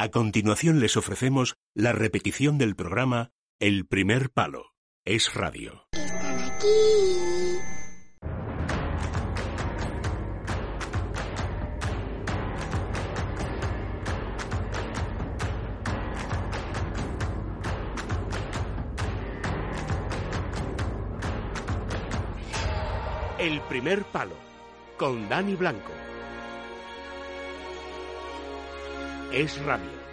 A continuación les ofrecemos la repetición del programa El Primer Palo. Es Radio. ¡Están aquí! El Primer Palo, con Dani Blanco. Es Radio.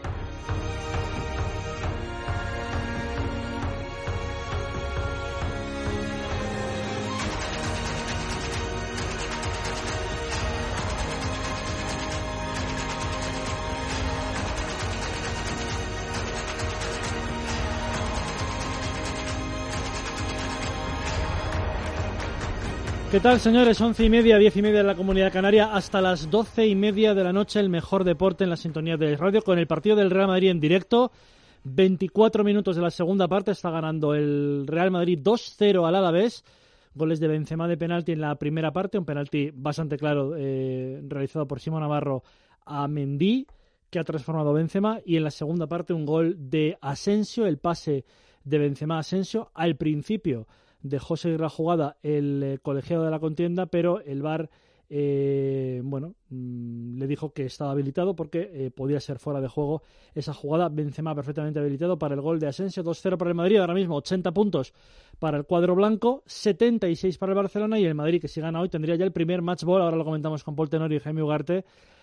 ¿Qué tal, señores? 11:30, 10:30 de la Comunidad Canaria, hasta las 12:30 de la noche, el mejor deporte en la sintonía de radio, con el partido del Real Madrid en directo. 24 minutos de la segunda parte, está ganando el Real Madrid 2-0 al Alavés. Goles de Benzema de penalti en la primera parte, un penalti bastante claro realizado por Simón Navarro a Mendy, que ha transformado Benzema, y en la segunda parte un gol de Asensio, el pase de Benzema a Asensio. Al principio dejó seguir la jugada el colegiado de la contienda, pero el VAR le dijo que estaba habilitado porque podía ser fuera de juego esa jugada. Benzema perfectamente habilitado para el gol de Asensio. 2-0 para el Madrid, ahora mismo 80 puntos para el cuadro blanco, 76 para el Barcelona, y el Madrid, que si gana hoy, tendría ya el primer match ball. Ahora lo comentamos con Paul Tenorio y Jaime Ugarte.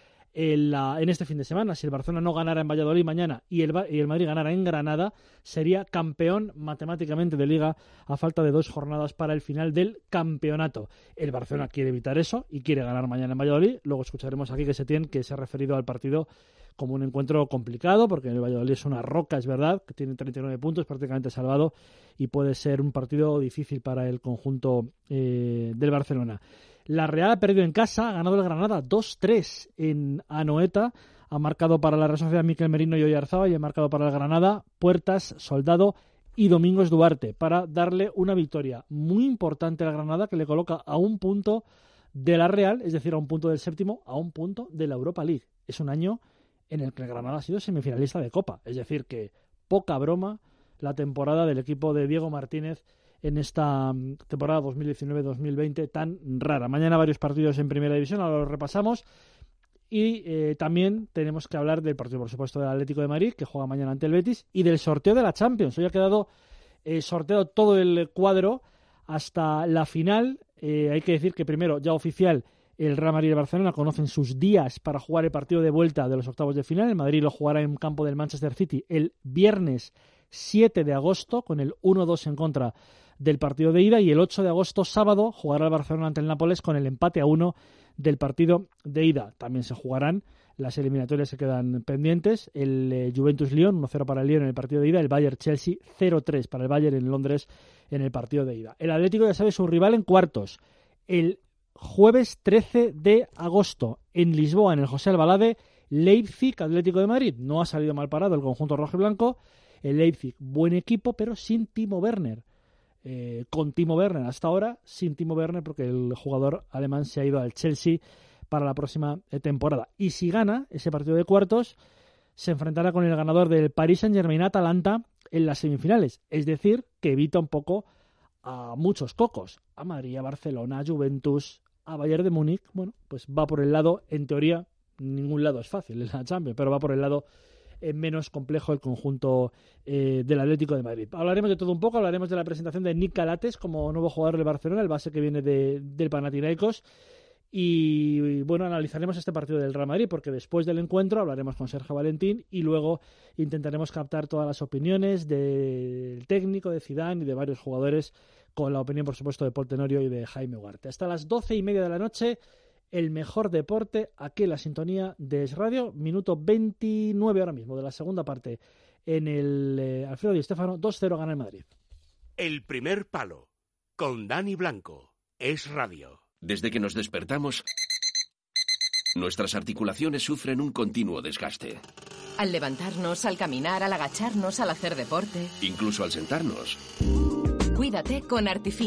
En este fin de semana, si el Barcelona no ganara en Valladolid mañana y el Madrid ganara en Granada, sería campeón matemáticamente de Liga a falta de 2 jornadas para el final del campeonato. El Barcelona quiere evitar eso y quiere ganar mañana en Valladolid. Luego escucharemos aquí que Setién, que se ha referido al partido como un encuentro complicado, porque el Valladolid es una roca, es verdad, que tiene 39 puntos, prácticamente salvado, y puede ser un partido difícil para el conjunto del Barcelona. La Real ha perdido en casa, ha ganado el Granada 2-3 en Anoeta. Ha marcado para la Real Sociedad Mikel Merino y Oyarzábal, y ha marcado para el Granada Puertas, Soldado y Domingos Duarte, para darle una victoria muy importante a la Granada, que le coloca a un punto de la Real, es decir, a un punto del séptimo, a un punto de la Europa League. Es un año en el que el Granada ha sido semifinalista de Copa, es decir, que poca broma la temporada del equipo de Diego Martínez en esta temporada 2019-2020 tan rara. Mañana varios partidos en Primera División, ahora los repasamos. Y también tenemos que hablar del partido, por supuesto, del Atlético de Madrid, que juega mañana ante el Betis, y del sorteo de la Champions. Hoy ha quedado sorteado todo el cuadro hasta la final. Hay que decir que primero, ya oficial, el Real Madrid y el Barcelona conocen sus días para jugar el partido de vuelta de los octavos de final. El Madrid lo jugará en campo del Manchester City el viernes 7 de agosto, con el 1-2 en contra del partido de ida, y el 8 de agosto, sábado, jugará el Barcelona ante el Nápoles con el empate a 1 del partido de ida. También se jugarán las eliminatorias que quedan pendientes: el Juventus-Lyon, 1-0 para el Lyon en el partido de ida, el Bayern-Chelsea 0-3 para el Bayern en Londres en el partido de ida. El Atlético ya sabe su rival en cuartos, el jueves 13 de agosto en Lisboa, en el José Albalade, Leipzig, Atlético de Madrid. No ha salido mal parado el conjunto rojo y blanco. El Leipzig, buen equipo, pero sin Timo Werner. Con Timo Werner hasta ahora, sin Timo Werner, porque el jugador alemán se ha ido al Chelsea para la próxima temporada. Y si gana ese partido de cuartos, se enfrentará con el ganador del Paris Saint-Germain-Atalanta en las semifinales. Es decir, que evita un poco a muchos cocos, a Madrid, a Barcelona, a Juventus, a Bayern de Múnich. Bueno, pues va por el lado, en teoría, ningún lado es fácil en la Champions, pero va por el lado menos complejo el conjunto del Atlético de Madrid. Hablaremos de todo un poco, hablaremos de la presentación de Nick Calates como nuevo jugador del Barcelona, el base que viene del Panathinaikos, y bueno, analizaremos este partido del Real Madrid, porque después del encuentro hablaremos con Sergio Valentín y luego intentaremos captar todas las opiniones del técnico, de Zidane y de varios jugadores, con la opinión, por supuesto, de Paul Tenorio y de Jaime Ugarte. Hasta las 12:30 de la noche, el mejor deporte, aquí en la sintonía de Es Radio. Minuto 29 ahora mismo de la segunda parte en el Alfredo Di Stéfano. 2-0 gana el Madrid. El Primer Palo, con Dani Blanco. Es Radio. Desde que nos despertamos, nuestras articulaciones sufren un continuo desgaste. Al levantarnos, al caminar, al agacharnos, al hacer deporte. Incluso al sentarnos. Cuídate con Artifin.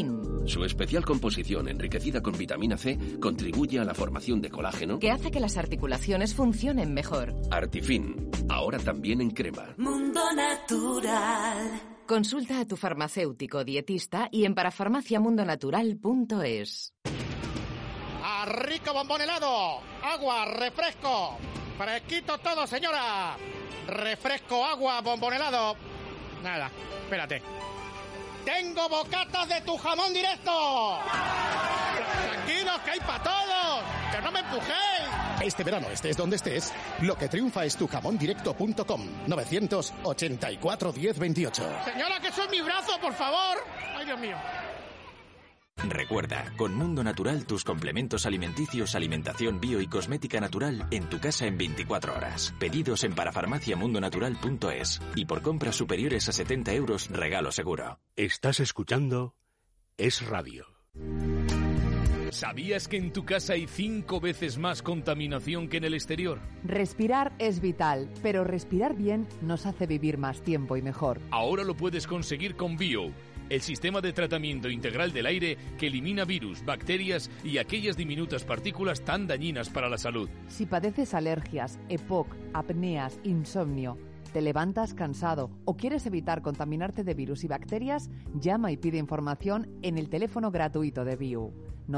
Su especial composición enriquecida con vitamina C contribuye a la formación de colágeno que hace que las articulaciones funcionen mejor. Artifin, ahora también en crema. Mundo Natural. Consulta a tu farmacéutico dietista y en parafarmaciamundonatural.es. ¡Rico bombón helado! ¡Agua, refresco! ¡Fresquito todo, señora! Refresco, agua, bombón helado. Nada, espérate. ¡Tengo bocatas de tu jamón directo! ¡Tranquilos, que hay para todos! ¡Que no me empujéis! Este verano, estés donde estés, lo que triunfa es tujamondirecto.com. 984 10 28. Señora, que eso es mi brazo, por favor. ¡Ay, Dios mío! Recuerda, con Mundo Natural tus complementos alimenticios, alimentación bio y cosmética natural en tu casa en 24 horas. Pedidos en parafarmaciamundonatural.es y por compras superiores a 70 euros, regalo seguro. Estás escuchando Es Radio. ¿Sabías que en tu casa hay 5 veces más contaminación que en el exterior? Respirar es vital, pero respirar bien nos hace vivir más tiempo y mejor. Ahora lo puedes conseguir con Bio, el sistema de tratamiento integral del aire que elimina virus, bacterias y aquellas diminutas partículas tan dañinas para la salud. Si padeces alergias, EPOC, apneas, insomnio, te levantas cansado o quieres evitar contaminarte de virus y bacterias, llama y pide información en el teléfono gratuito de Bio,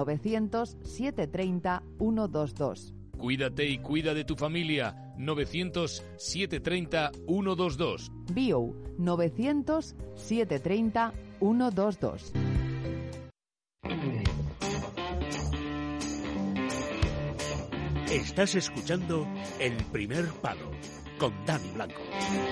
900-730-122. Cuídate y cuida de tu familia. 900-730-122. Bio, 900-730-122. Estás escuchando El Primer Palo con Dani Blanco.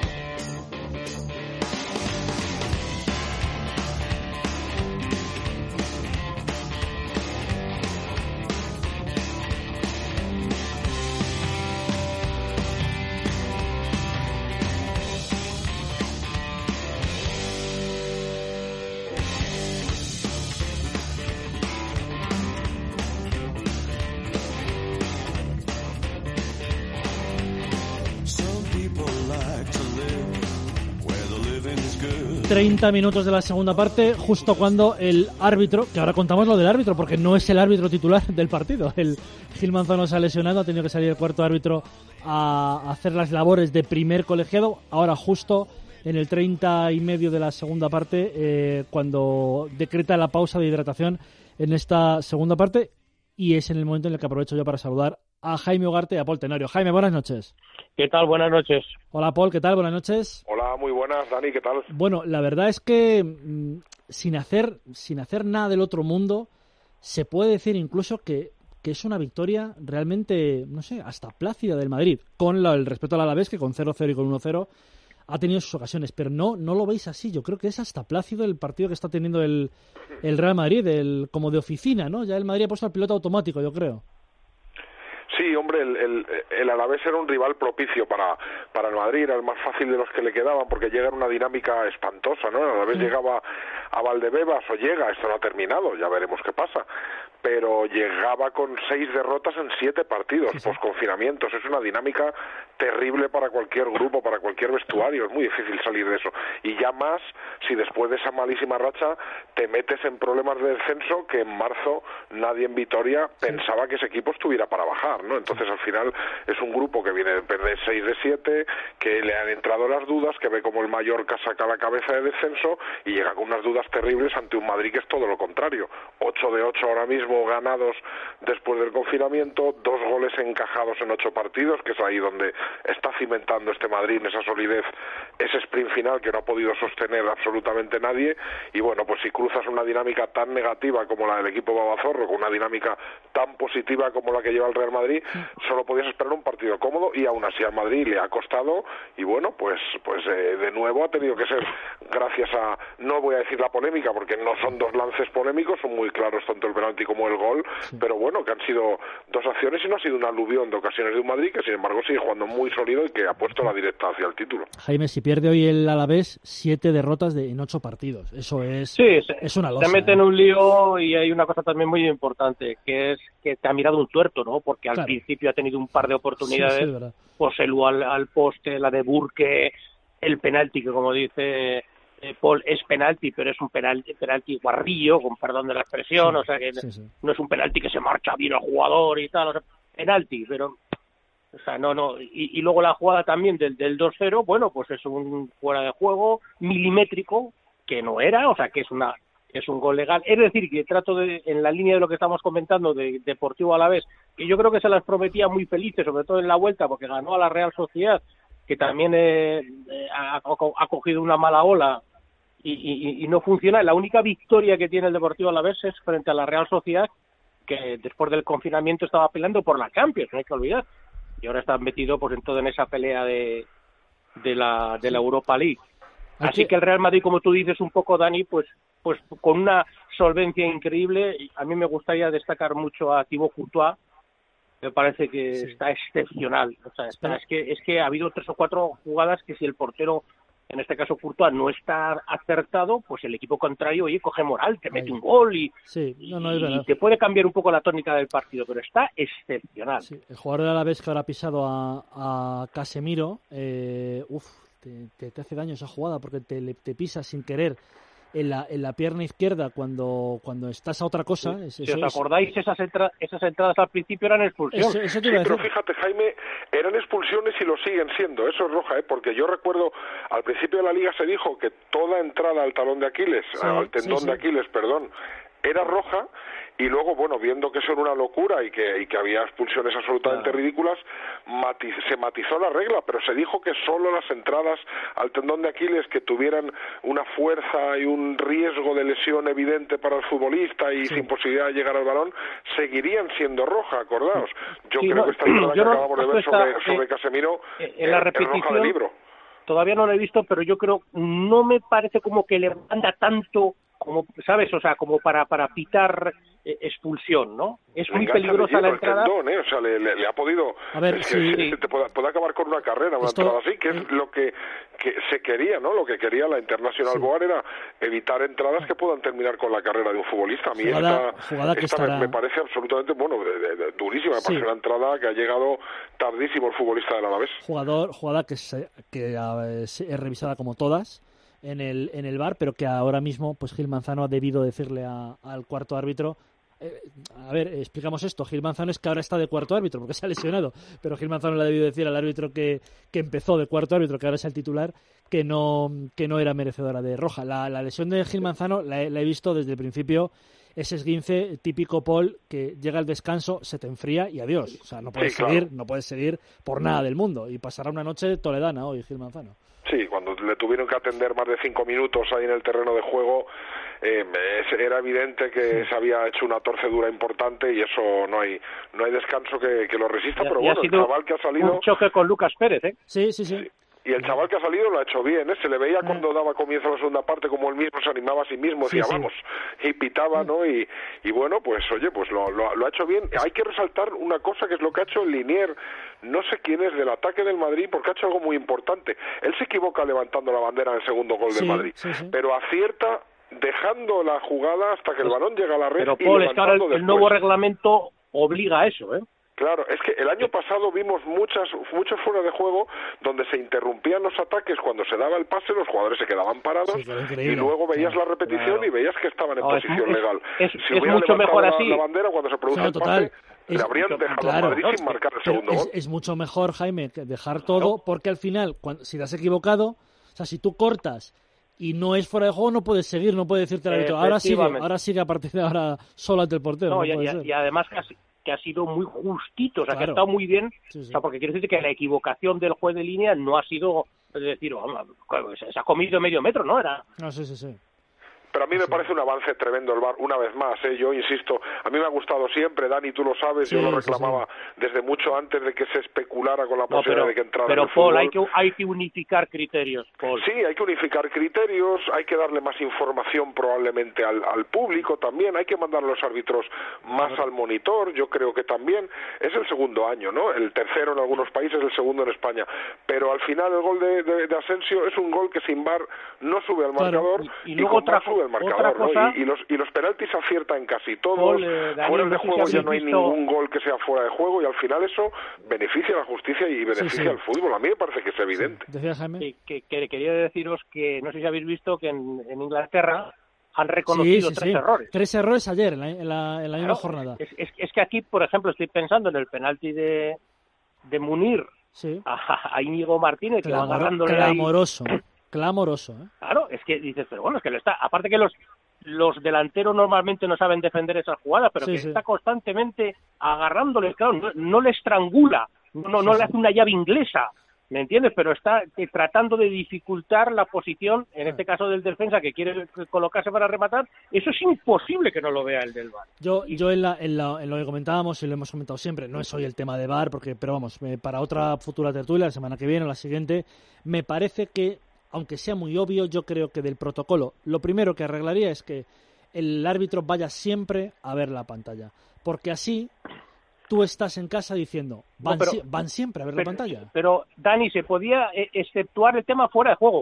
Good. 30 minutos de la segunda parte, justo cuando el árbitro, que ahora contamos lo del árbitro, porque no es el árbitro titular del partido, el Gil Manzano se ha lesionado, ha tenido que salir el cuarto árbitro a hacer las labores de primer colegiado, ahora justo en el 30 y medio de la segunda parte, cuando decreta la pausa de hidratación en esta segunda parte, y es en el momento en el que aprovecho yo para saludar a Jaime Ugarte y a Paul Tenorio. Jaime, buenas noches. ¿Qué tal? Buenas noches. Hola, Paul, ¿qué tal? Buenas noches. Hola, muy buenas, Dani, ¿qué tal? Bueno, la verdad es que sin hacer nada del otro mundo, se puede decir incluso que es una victoria realmente, no sé, hasta plácida del Madrid, con el respeto al Alavés, que con 0-0 y con 1-0 ha tenido sus ocasiones, pero no lo veis así. Yo creo que es hasta plácido el partido que está teniendo el Real Madrid, como de oficina, ¿no? Ya el Madrid ha puesto el piloto automático, yo creo. Sí, hombre, el Alavés era un rival propicio para el Madrid, era el más fácil de los que le quedaban, porque llega en una dinámica espantosa, ¿no? El Alavés llegaba a Valdebebas, o llega, esto no ha terminado, ya veremos qué pasa, pero llegaba con 6 derrotas en 7 partidos, posconfinamientos, es una dinámica terrible para cualquier grupo, para cualquier vestuario, es muy difícil salir de eso, y ya más si después de esa malísima racha te metes en problemas de descenso que en marzo nadie en Vitoria pensaba que ese equipo estuviera para bajar, ¿no? Entonces al final es un grupo que viene de perder 6 de 7, que le han entrado las dudas, que ve como el Mallorca saca la cabeza de descenso y llega con unas dudas terribles ante un Madrid que es todo lo contrario, 8 de 8 ahora mismo ganados después del confinamiento, 2 goles encajados en 8 partidos, que es ahí donde está cimentando este Madrid en esa solidez, ese sprint final que no ha podido sostener absolutamente nadie, y bueno, pues si cruzas una dinámica tan negativa como la del equipo babazorro, con una dinámica tan positiva como la que lleva el Real Madrid, solo podías esperar un partido cómodo, y aún así al Madrid le ha costado, y bueno, pues de nuevo ha tenido que ser gracias a, no voy a decir la polémica, porque no son 2 lances polémicos, son muy claros tanto el penalti como el gol, pero bueno, que han sido 2 acciones y no ha sido un aluvión de ocasiones de un Madrid que sin embargo sigue jugando muy sólido y que ha puesto la directa hacia el título. Jaime, si pierde hoy el Alavés, 7 derrotas en 8 partidos, eso es, es una losa. Se mete en un lío, y hay una cosa también muy importante, que es que te ha mirado un tuerto, ¿no? Porque al principio ha tenido un par de oportunidades, pues el al poste, la de Burke, el penalti que como dice Paul, es penalti, pero es un penalti guarrillo, con perdón de la expresión, o sea que no es un penalti que se marcha bien al jugador y tal, o sea, penalti, pero o sea, no, y luego la jugada también del 2-0, bueno, pues es un fuera de juego milimétrico, que no era, o sea, que es un gol legal. Es decir, que en la línea de lo que estamos comentando de Deportivo Alavés, que yo creo que se las prometía muy felices, sobre todo en la vuelta, porque ganó a la Real Sociedad, que también ha cogido una mala ola y no funciona. La única victoria que tiene el Deportivo Alavés es frente a la Real Sociedad, que después del confinamiento estaba peleando por la Champions, no hay que olvidar. Y ahora están metidos pues en esa pelea de la Europa League. Así que el Real Madrid, como tú dices un poco, Dani, pues con una solvencia increíble. A mí me gustaría destacar mucho a Thibaut Courtois. Me parece que está excepcional. O sea, es que ha habido 3 o 4 jugadas que si el portero, en este caso Courtois, no está acertado, pues el equipo contrario, oye, coge moral, te mete un gol y te puede cambiar un poco la tónica del partido, pero está excepcional. Sí. El jugador de Alavés que ahora ha pisado a Casemiro, te hace daño esa jugada porque te pisa sin querer en la pierna izquierda cuando estás a otra cosa. Si os acordáis, esas entradas al principio eran expulsión. Sí, pero fíjate, Jaime, eran expulsiones y lo siguen siendo. Eso es roja, porque yo recuerdo al principio de la Liga se dijo que toda entrada al talón de Aquiles, al tendón de Aquiles, perdón, era roja. Y luego, bueno, viendo que eso era una locura y que había expulsiones absolutamente ridículas, se matizó la regla, pero se dijo que solo las entradas al tendón de Aquiles que tuvieran una fuerza y un riesgo de lesión evidente para el futbolista y sin posibilidad de llegar al balón, seguirían siendo roja, acordaos. Yo creo que esta entrada que acabamos de ver sobre Casemiro en la repetición, es roja de libro. Todavía no lo he visto, pero yo creo, no me parece como que le manda tanto, como, ¿sabes? O sea, como para pitar expulsión, ¿no? Es muy peligrosa la entrada. Tendón, o sea, le ha podido... A ver, te puede acabar con una carrera, una entrada así, que es lo que se quería, ¿no? Lo que quería la International Board era evitar entradas que puedan terminar con la carrera de un futbolista. A mí esta me parece absolutamente, durísima. Me parece una entrada que ha llegado tardísimo el futbolista del Alavés. Jugada que es revisada como todas en el VAR, pero que ahora mismo pues Gil Manzano ha debido decirle al cuarto árbitro. A ver, explicamos esto. Gil Manzano es que ahora está de cuarto árbitro porque se ha lesionado, pero Gil Manzano le ha debido decir al árbitro que empezó de cuarto árbitro, que ahora es el titular, que no era merecedora de roja. La lesión de Gil Manzano la he visto desde el principio. Ese esguince típico, Paul, que llega al descanso, se te enfría y adiós. O sea, no puedes seguir por nada del mundo. Y pasará una noche toledana hoy Gil Manzano. Sí, cuando le tuvieron que atender más de 5 minutos ahí en el terreno de juego, era evidente que se había hecho una torcedura importante y eso no hay descanso que lo resista, pero bueno, el chaval que ha salido... Un choque con Lucas Pérez, ¿eh? Sí. Y el chaval que ha salido lo ha hecho bien, se le veía cuando daba comienzo a la segunda parte como él mismo se animaba a sí mismo, decía vamos, y pitaba, ¿no? Y bueno, pues oye, pues lo ha hecho bien. Hay que resaltar una cosa que es lo que ha hecho el Linier, no sé quién es, del ataque del Madrid, porque ha hecho algo muy importante. Él se equivoca levantando la bandera en el segundo gol del Madrid, pero acierta dejando la jugada hasta que el balón llega a la red. Pero Paul, es que ahora el nuevo reglamento obliga a eso, ¿eh? Claro, es que el año pasado vimos muchos fuera de juego donde se interrumpían los ataques cuando se daba el pase, los jugadores se quedaban parados y luego veías la repetición y veías que estaban en posición legal. Si hubiera mucho mejor así. La bandera cuando se produce el pase, le habrían dejado a Madrid sin marcar el segundo gol. Es mucho mejor, Jaime, dejar todo porque al final, si te has equivocado, o sea, si tú cortas y no es fuera de juego, no puedes seguir, no puedes decirte al árbitro, ahora sigue a partir de ahora solo ante el portero. Y además que ha sido muy justito, o sea, que ha estado muy bien, o sea, porque quiere decir que la equivocación del juez de línea no ha sido, es decir, se ha comido medio metro, ¿no? Sí. Pero a mí me parece un avance tremendo el VAR, una vez más, yo insisto, a mí me ha gustado siempre, Dani, tú lo sabes, yo lo reclamaba desde mucho antes de que se especulara con la posibilidad de que entrara pero en el fútbol. Paul, hay que unificar criterios, Paul. Sí, hay que unificar criterios, hay que darle más información probablemente al público también, hay que mandar a los árbitros más al monitor, yo creo que también, es el segundo año, ¿no? El tercero en algunos países, el segundo en España, pero al final el gol de Asensio es un gol que sin VAR no sube al marcador y luego sube el marcador, cosa, ¿no? Y los penaltis aciertan casi todos, fuera de juego ya no hay ningún gol que sea fuera de juego, y al final eso beneficia a la justicia y beneficia al fútbol. A mí me parece que es evidente. Decía Jaime. Sí, que quería deciros que, no sé si habéis visto que en Inglaterra han reconocido tres errores. 3 errores ayer, en la misma jornada. Es que aquí, por ejemplo, estoy pensando en el penalti de Munir a Íñigo Martínez, que va agarrándole clamoroso. Claro, es que dices, pero bueno, es que lo está. Aparte que los delanteros normalmente no saben defender esas jugadas, pero está constantemente agarrándole, claro, no le estrangula, no le hace una llave inglesa, ¿me entiendes? Pero está tratando de dificultar la posición, en este caso del defensa que quiere colocarse para rematar. Eso es imposible que no lo vea el del VAR. Yo en lo que comentábamos, y lo hemos comentado siempre, no es hoy el tema de VAR, pero vamos, para otra futura tertulia, la semana que viene o la siguiente, me parece que, aunque sea muy obvio, yo creo que del protocolo, lo primero que arreglaría es que el árbitro vaya siempre a ver la pantalla, porque así tú estás en casa diciendo, van siempre a ver la pantalla. Pero, Dani, se podía exceptuar el tema fuera de juego.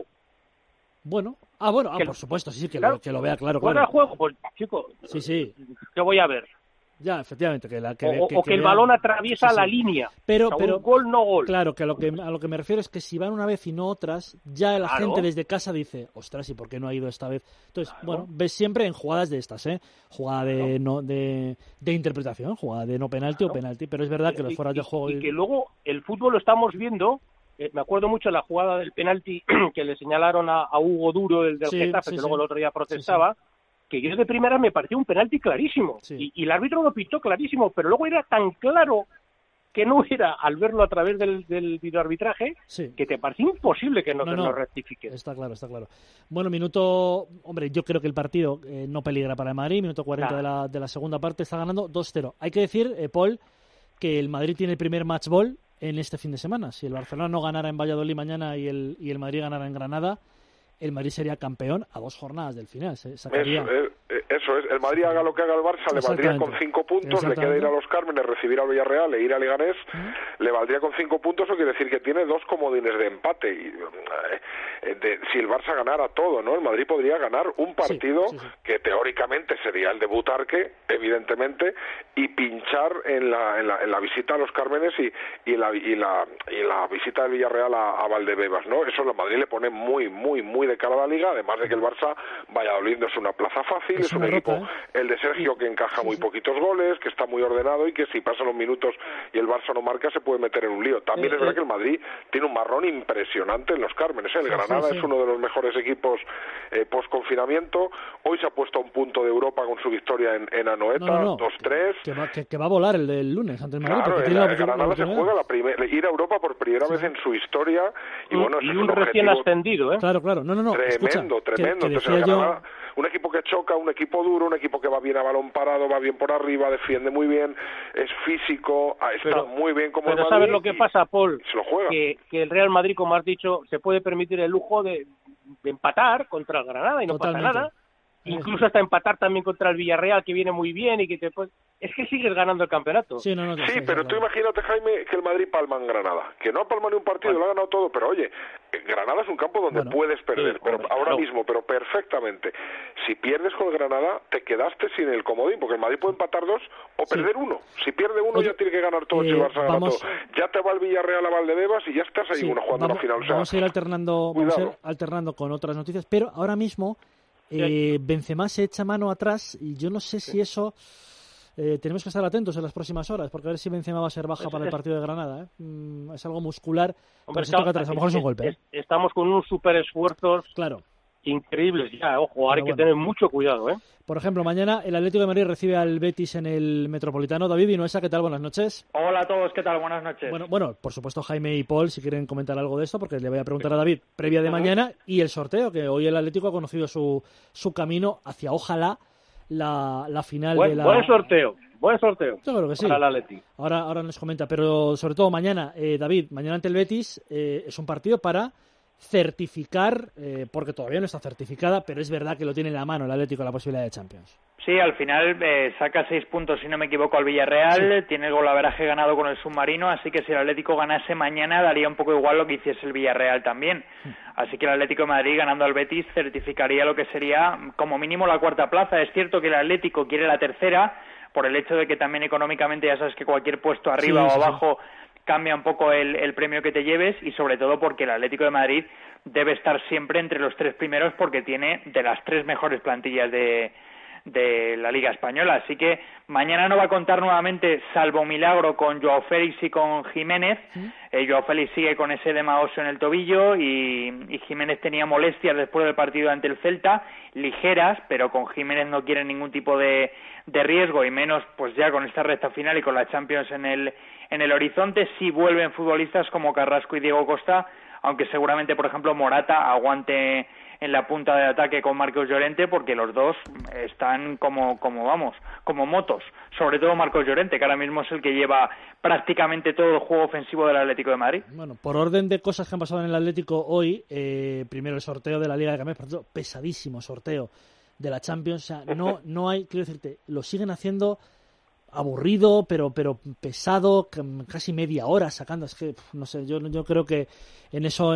Por supuesto, sí, que lo vea, claro. Fuera de juego, pues, chico, ¿qué voy a ver? Ya, efectivamente. Que el balón atraviesa la línea. Pero un gol, no gol. Claro, que a lo que me refiero es que si van una vez y no otras, ya la gente desde casa dice, ostras, ¿y por qué no ha ido esta vez? Entonces, ves siempre en jugadas de estas, jugada de interpretación, jugada de no penalti o penalti, pero es verdad que los fueras de juego... Y que luego el fútbol lo estamos viendo, me acuerdo mucho de la jugada del penalti que le señalaron a Hugo Duro, el del Getafe, que luego el otro día protestaba, que yo de primera me pareció un penalti clarísimo, y el árbitro lo pitó clarísimo, pero luego era tan claro que no era, al verlo a través del videoarbitraje, que te parecía imposible que no rectifique. Está claro. Bueno, yo creo que el partido no peligra para el Madrid, minuto 40 de la segunda parte, está ganando 2-0. Hay que decir, Paul, que el Madrid tiene el primer match ball en este fin de semana. Si el Barcelona no ganara en Valladolid mañana y el Madrid ganara en Granada, el Madrid sería campeón a 2 jornadas del final. Eso es. El Madrid, haga lo que haga el Barça, le valdría con 5 puntos, le queda ir a los Cármenes, recibir al Villarreal e ir a Leganés, le valdría con 5 puntos, eso quiere decir que tiene 2 comodines de empate. Y, si el Barça ganara todo, ¿no? El Madrid podría ganar un partido que teóricamente sería el de Butarque, evidentemente, y pinchar en la visita a los Cármenes y la visita del Villarreal a Valdebebas, ¿no? Eso el Madrid le pone muy, muy, muy de cara a la Liga, además de que el Barça, Valladolid no es una plaza fácil, es un equipo, el de Sergio, que encaja muy poquitos goles, que está muy ordenado y que si pasan los minutos y el Barça no marca se puede meter en un lío. También es verdad que el Madrid tiene un marrón impresionante en los Cármenes, el Granada es uno de los mejores equipos post-confinamiento, hoy se ha puesto a un punto de Europa con su victoria en Anoeta, 2-3. Que va a volar el del lunes ante el Madrid. Claro, el Granada se juega ir a Europa por primera vez en su historia y bueno, y un recién ascendido, Claro. Tremendo. Entonces, un equipo que choca, un equipo duro, un equipo que va bien a balón parado, va bien por arriba, defiende muy bien, es físico, está muy bien como el Madrid. ¿Sabes lo que pasa, Paul? Se lo juega. Que el Real Madrid, como has dicho, se puede permitir el lujo de empatar contra el Granada y no pasa nada. Incluso hasta empatar también contra el Villarreal, que viene muy bien y que es que sigues ganando el campeonato. Sí, pero tú imagínate, Jaime, que el Madrid palma en Granada, que no ha palmado ni un partido, lo ha ganado todo, pero oye, Granada es un campo donde puedes perder, pero perfectamente. Si pierdes con el Granada, te quedaste sin el comodín, porque el Madrid puede empatar 2 o perder 1. Si pierde 1 ya tiene que ganar todo, si el Barça gana todo. Ya te va el Villarreal a Valdebebas y ya estás ahí jugando la final. Vamos a ir alternando con otras noticias, pero ahora mismo Benzema se echa mano atrás y yo no sé si eso tenemos que estar atentos en las próximas horas porque a ver si Benzema va a ser baja para el partido de Granada. Es algo muscular, pero se toca atrás, a lo mejor es un golpe. Estamos con unos super esfuerzos increíbles ya, ojo, ahora hay que tener mucho cuidado. Por ejemplo, mañana el Atlético de Madrid recibe al Betis en el Metropolitano. David Vinuesa, ¿qué tal? Buenas noches. Hola a todos, ¿qué tal? Buenas noches. Bueno, por supuesto Jaime y Paul, si quieren comentar algo de esto, porque le voy a preguntar a David previa de mañana y el sorteo, que hoy el Atlético ha conocido su camino hacia, ojalá, la final de la... Buen sorteo. Yo creo que sí. Para el Atleti. Ahora nos comenta, pero sobre todo mañana, David, mañana ante el Betis es un partido para certificar, porque todavía no está certificada, pero es verdad que lo tiene en la mano el Atlético la posibilidad de Champions. Sí, al final saca 6 puntos, si no me equivoco, al Villarreal, tiene el golaveraje ganado con el submarino, así que si el Atlético ganase mañana daría un poco igual lo que hiciese el Villarreal también. Así que el Atlético de Madrid, ganando al Betis, certificaría lo que sería como mínimo la 4ª plaza. Es cierto que el Atlético quiere la 3ª, por el hecho de que también económicamente ya sabes que cualquier puesto arriba o abajo cambia un poco el premio que te lleves, y sobre todo porque el Atlético de Madrid debe estar siempre entre los 3 primeros porque tiene de las 3 mejores plantillas de la Liga Española. Así que mañana no va a contar nuevamente, salvo milagro, con Joao Félix y con Jiménez. Joao Félix sigue con ese edema óseo en el tobillo y Jiménez tenía molestias después del partido ante el Celta, ligeras, pero con Jiménez no quieren ningún tipo de riesgo, y menos pues ya con esta recta final y con la Champions en el horizonte. Sí vuelven futbolistas como Carrasco y Diego Costa, aunque seguramente, por ejemplo, Morata aguante en la punta de ataque con Marcos Llorente, porque los dos están como motos, sobre todo Marcos Llorente, que ahora mismo es el que lleva prácticamente todo el juego ofensivo del Atlético de Madrid. Bueno, por orden de cosas que han pasado en el Atlético hoy, primero el sorteo de la Liga de Campeones, por tanto, pesadísimo sorteo de la Champions, o sea, no hay, quiero decirte, lo siguen haciendo aburrido, pero pesado, casi media hora sacando. Es que no sé, yo creo que en eso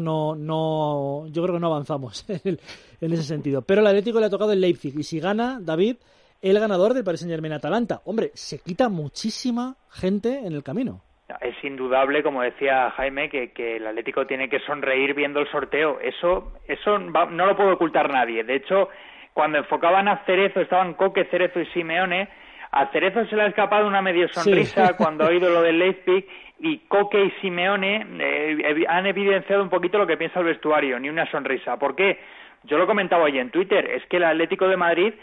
no yo creo que no avanzamos en ese sentido. Pero al Atlético le ha tocado el Leipzig, y si gana, David, el ganador del Paris Saint-Germain-Atalanta. Hombre, se quita muchísima gente en el camino. Es indudable, como decía Jaime, que el Atlético tiene que sonreír viendo el sorteo. Eso no lo puede ocultar nadie. De hecho, cuando enfocaban a Cerezo, estaban Coque, Cerezo y Simeone. A Cerezo se le ha escapado una medio sonrisa cuando ha oído lo del Leipzig, y Coque y Simeone han evidenciado un poquito lo que piensa el vestuario, ni una sonrisa. ¿Por qué? Yo lo comentaba hoy en Twitter, es que el Atlético de Madrid,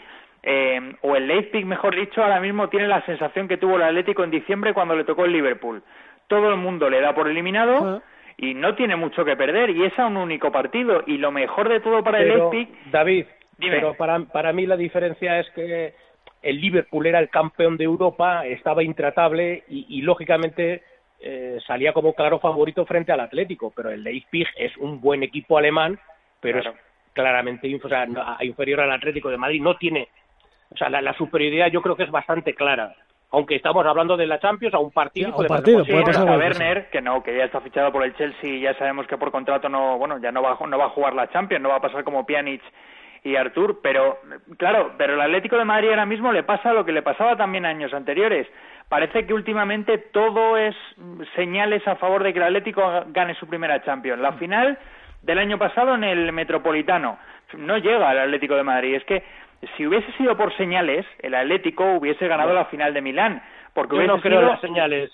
o el Leipzig mejor dicho, ahora mismo tiene la sensación que tuvo el Atlético en diciembre cuando le tocó el Liverpool. Todo el mundo le da por eliminado y no tiene mucho que perder, y es a un único partido, y lo mejor de todo para el Leipzig... David, dime. Pero para mí la diferencia es que el Liverpool era el campeón de Europa, estaba intratable y lógicamente salía como claro favorito frente al Atlético, pero el Leipzig es un buen equipo alemán, pero es claramente inferior al Atlético de Madrid. No tiene, la superioridad yo creo que es bastante clara, aunque estamos hablando de la Champions, a un partido. Puede pasar Werner, que ya está fichado por el Chelsea, ya sabemos que por contrato ya no va a jugar la Champions, no va a pasar como Pjanic y Artur, pero el Atlético de Madrid ahora mismo le pasa lo que le pasaba también años anteriores. Parece que últimamente todo es señales a favor de que el Atlético gane su primera Champions. La final del año pasado en el Metropolitano no llega al Atlético de Madrid. Es que si hubiese sido por señales, el Atlético hubiese ganado la final de Milán, porque yo no creo las señales.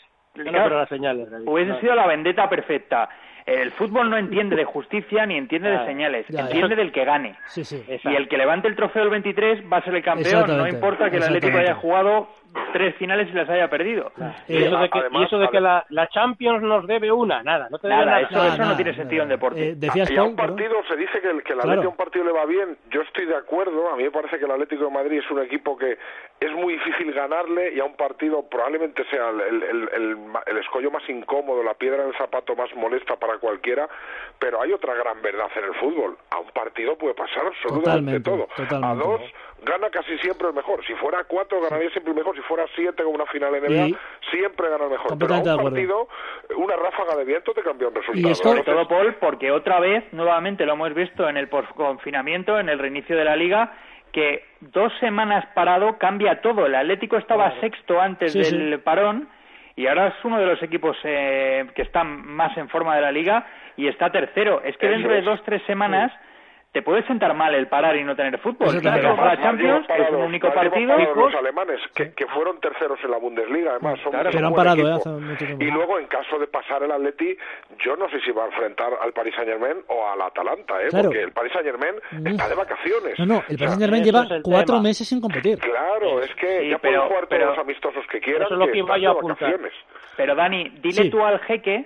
Hubiese sido la vendetta perfecta. El fútbol no entiende de justicia ni entiende de señales, entiende del que gane. Y el que levante el trofeo del 23 va a ser el campeón, no importa que el Atlético haya jugado 3 finales y las haya perdido. Y eso de que la Champions nos debe nada. No te debe nada. Eso no tiene sentido en deporte. Y a un partido se dice que el Atlético a un partido le va bien. Yo estoy de acuerdo. A mí me parece que el Atlético de Madrid es un equipo que es muy difícil ganarle, y a un partido probablemente sea el escollo más incómodo, la piedra en el zapato más molesta para cualquiera, pero hay otra gran verdad en el fútbol: a un partido puede pasar absolutamente todo. A 2 gana casi siempre el mejor. Si fuera 4 ganaría siempre el mejor. Si fuera 7 como una final NBA, siempre gana el mejor. Pero a un partido, una ráfaga de viento te cambia un resultado. Y sobre todo, Paul, porque otra vez, nuevamente lo hemos visto en el postconfinamiento, en el reinicio de la Liga, que 2 semanas parado cambia todo. El Atlético estaba sexto antes del parón, y ahora es uno de los equipos que están más en forma de la Liga, y está tercero. Es que dentro de 2-3 semanas te puede sentar mal el parar y no tener fútbol. La Champions es un único partido. Los alemanes, que fueron terceros en la Bundesliga, además, son pero han parado hace mucho tiempo. Y luego, en caso de pasar el Atleti, yo no sé si va a enfrentar al Paris Saint-Germain o al Atalanta, porque el Paris Saint-Germain está de vacaciones. No, el Paris Saint-Germain lleva 4 meses sin competir. Claro, es que ya pueden jugar todos los amistosos que quieran, eso es lo que vaya a apuntar. Pero Dani, dile tú al Jeque,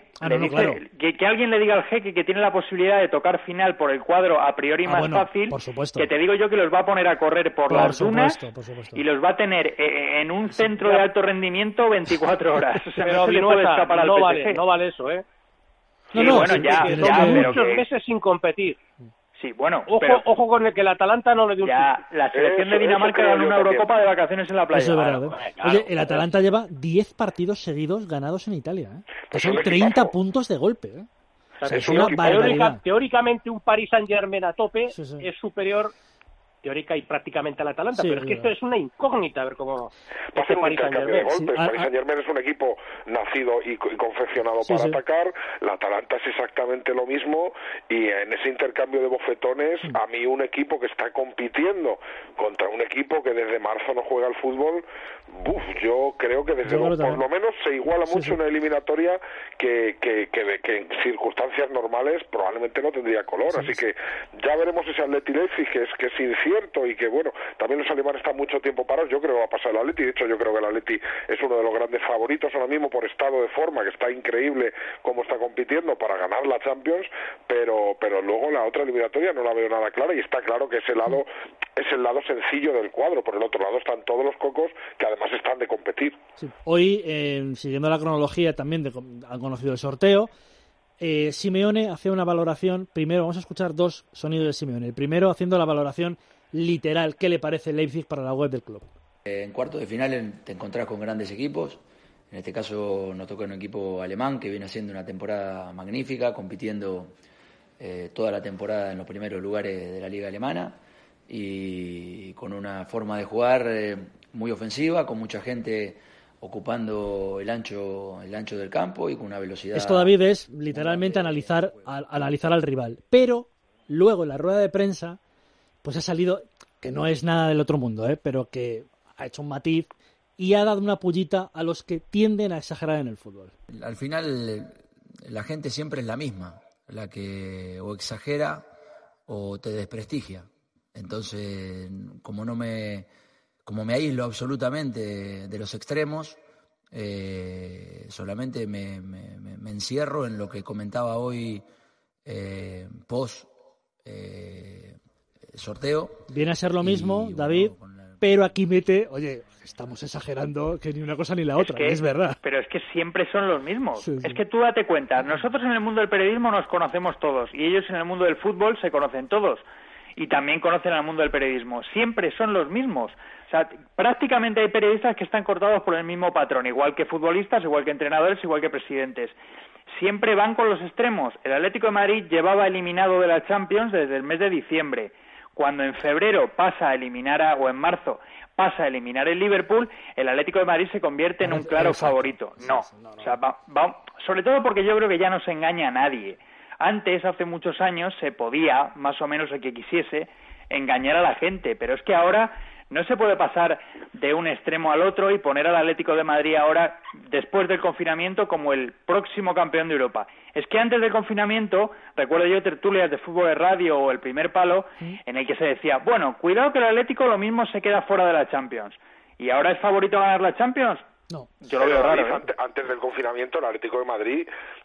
que alguien le diga al Jeque que tiene la posibilidad de tocar final por el cuadro a priori más fácil, por supuesto. Que te digo yo que los va a poner a correr por las dunas y los va a tener en un centro de alto rendimiento 24 horas. O sea, pero no se le puede escapar al PSG. No vale eso, muchos meses sin competir. Sí, bueno, ojo con el que el Atalanta no le dio un la selección de Dinamarca ganó una Eurocopa de vacaciones en la playa. Eso es verdad. Oye, el Atalanta lleva 10 partidos seguidos ganados en Italia, que son 30 puntos de golpe, O sea, es una barbaridad. Teóricamente un Paris Saint-Germain a tope es superior teórica y prácticamente al Atalanta, pero es que esto es una incógnita, a ver cómo va a ser un intercambio de golpes. Paris Saint-Germain es un equipo nacido y confeccionado para atacar, la Atalanta es exactamente lo mismo, y en ese intercambio de bofetones, a mí un equipo que está compitiendo contra un equipo que desde marzo no juega al fútbol, yo creo que por lo menos se iguala mucho una eliminatoria que en circunstancias normales probablemente no tendría color, así que ya veremos ese Atleti Leipzig, que es incierto y que bueno, también los alemanes están mucho tiempo parados. Yo creo que va a pasar el Atleti, de hecho yo creo que el Atleti es uno de los grandes favoritos ahora mismo por estado de forma, que está increíble cómo está compitiendo para ganar la Champions, pero luego la otra eliminatoria no la veo nada clara, y está claro que ese lado es el lado sencillo del cuadro. Por el otro lado están todos los cocos que además están de competir. Hoy, siguiendo la cronología también han conocido el sorteo, Simeone hace una valoración. Primero vamos a escuchar 2 sonidos de Simeone. El primero haciendo la valoración literal, ¿qué le parece Leipzig para la web del club? En cuartos de final te encontrás con grandes equipos. En este caso nos toca un equipo alemán que viene haciendo una temporada magnífica, compitiendo toda la temporada en los primeros lugares de la liga alemana, y con una forma de jugar muy ofensiva, con mucha gente ocupando el ancho del campo y con una velocidad. Esto, David, es literalmente analizar al rival. Pero luego en la rueda de prensa pues ha salido, que no es nada del otro mundo, pero que ha hecho un matiz y ha dado una pullita a los que tienden a exagerar en el fútbol. Al final la gente siempre es la misma, la que o exagera o te desprestigia. Entonces, como me aíslo absolutamente de los extremos, solamente me encierro en lo que comentaba hoy post sorteo. Viene a ser lo mismo, David, pero aquí mete, oye, estamos exagerando, que ni una cosa ni la otra, es verdad. Pero es que siempre son los mismos. Es que tú date cuenta, nosotros en el mundo del periodismo nos conocemos todos, y ellos en el mundo del fútbol se conocen todos, y también conocen al mundo del periodismo. Siempre son los mismos. O sea, prácticamente hay periodistas que están cortados por el mismo patrón, igual que futbolistas, igual que entrenadores, igual que presidentes. Siempre van con los extremos. El Atlético de Madrid llevaba eliminado de la Champions desde el mes de diciembre. Cuando en febrero pasa a eliminar o en marzo pasa a eliminar el Liverpool, el Atlético de Madrid se convierte en un claro favorito. No. O sea, sobre todo porque yo creo que ya no se engaña a nadie. Antes, hace muchos años, se podía, más o menos el que quisiese, engañar a la gente, pero es que ahora no se puede pasar de un extremo al otro y poner al Atlético de Madrid ahora, después del confinamiento, como el próximo campeón de Europa. Es que antes del confinamiento, recuerdo yo tertulias de fútbol de radio o El Primer Palo, en el que se decía, bueno, cuidado que el Atlético lo mismo se queda fuera de la Champions. ¿Y ahora es favorito a ganar la Champions? No. Yo lo veo raro. Antes del confinamiento, el Atlético de Madrid,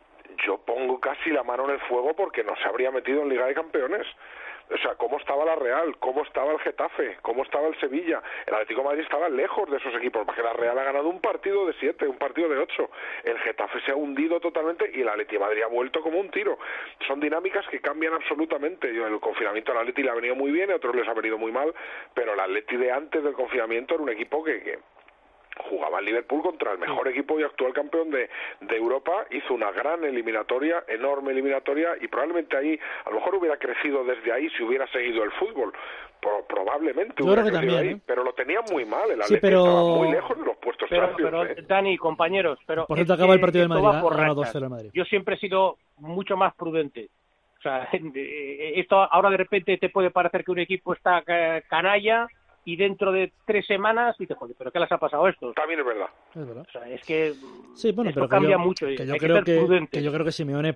yo pongo casi la mano en el fuego porque no se habría metido en Liga de Campeones. O sea, cómo estaba la Real, cómo estaba el Getafe, cómo estaba el Sevilla. El Atlético de Madrid estaba lejos de esos equipos, porque la Real ha ganado un partido de 7, un partido de 8. El Getafe se ha hundido totalmente y el Atlético de Madrid ha vuelto como un tiro. Son dinámicas que cambian absolutamente. El confinamiento al Atlético le ha venido muy bien, a otros les ha venido muy mal, pero el Atlético de antes del confinamiento era un equipo que jugaba el Liverpool contra el mejor equipo y actual campeón de Europa, hizo una gran eliminatoria, enorme eliminatoria, y probablemente ahí, a lo mejor hubiera crecido desde ahí si hubiera seguido el fútbol, probablemente hubiera crecido también, ahí, pero lo tenía muy mal, el Atlético estaba muy lejos de los puestos Champions. Pero Dani, compañeros, pero por cierto acaba el partido del Madrid, ganado 2-0 el Madrid. Yo siempre he sido mucho más prudente. O sea, esto ahora de repente te puede parecer que un equipo está canalla, y dentro de 3 semanas dices, joder, ¿pero qué les ha pasado a estos? También es verdad. O sea, es que sí, bueno, esto pero cambia mucho. Que yo creo que Simeone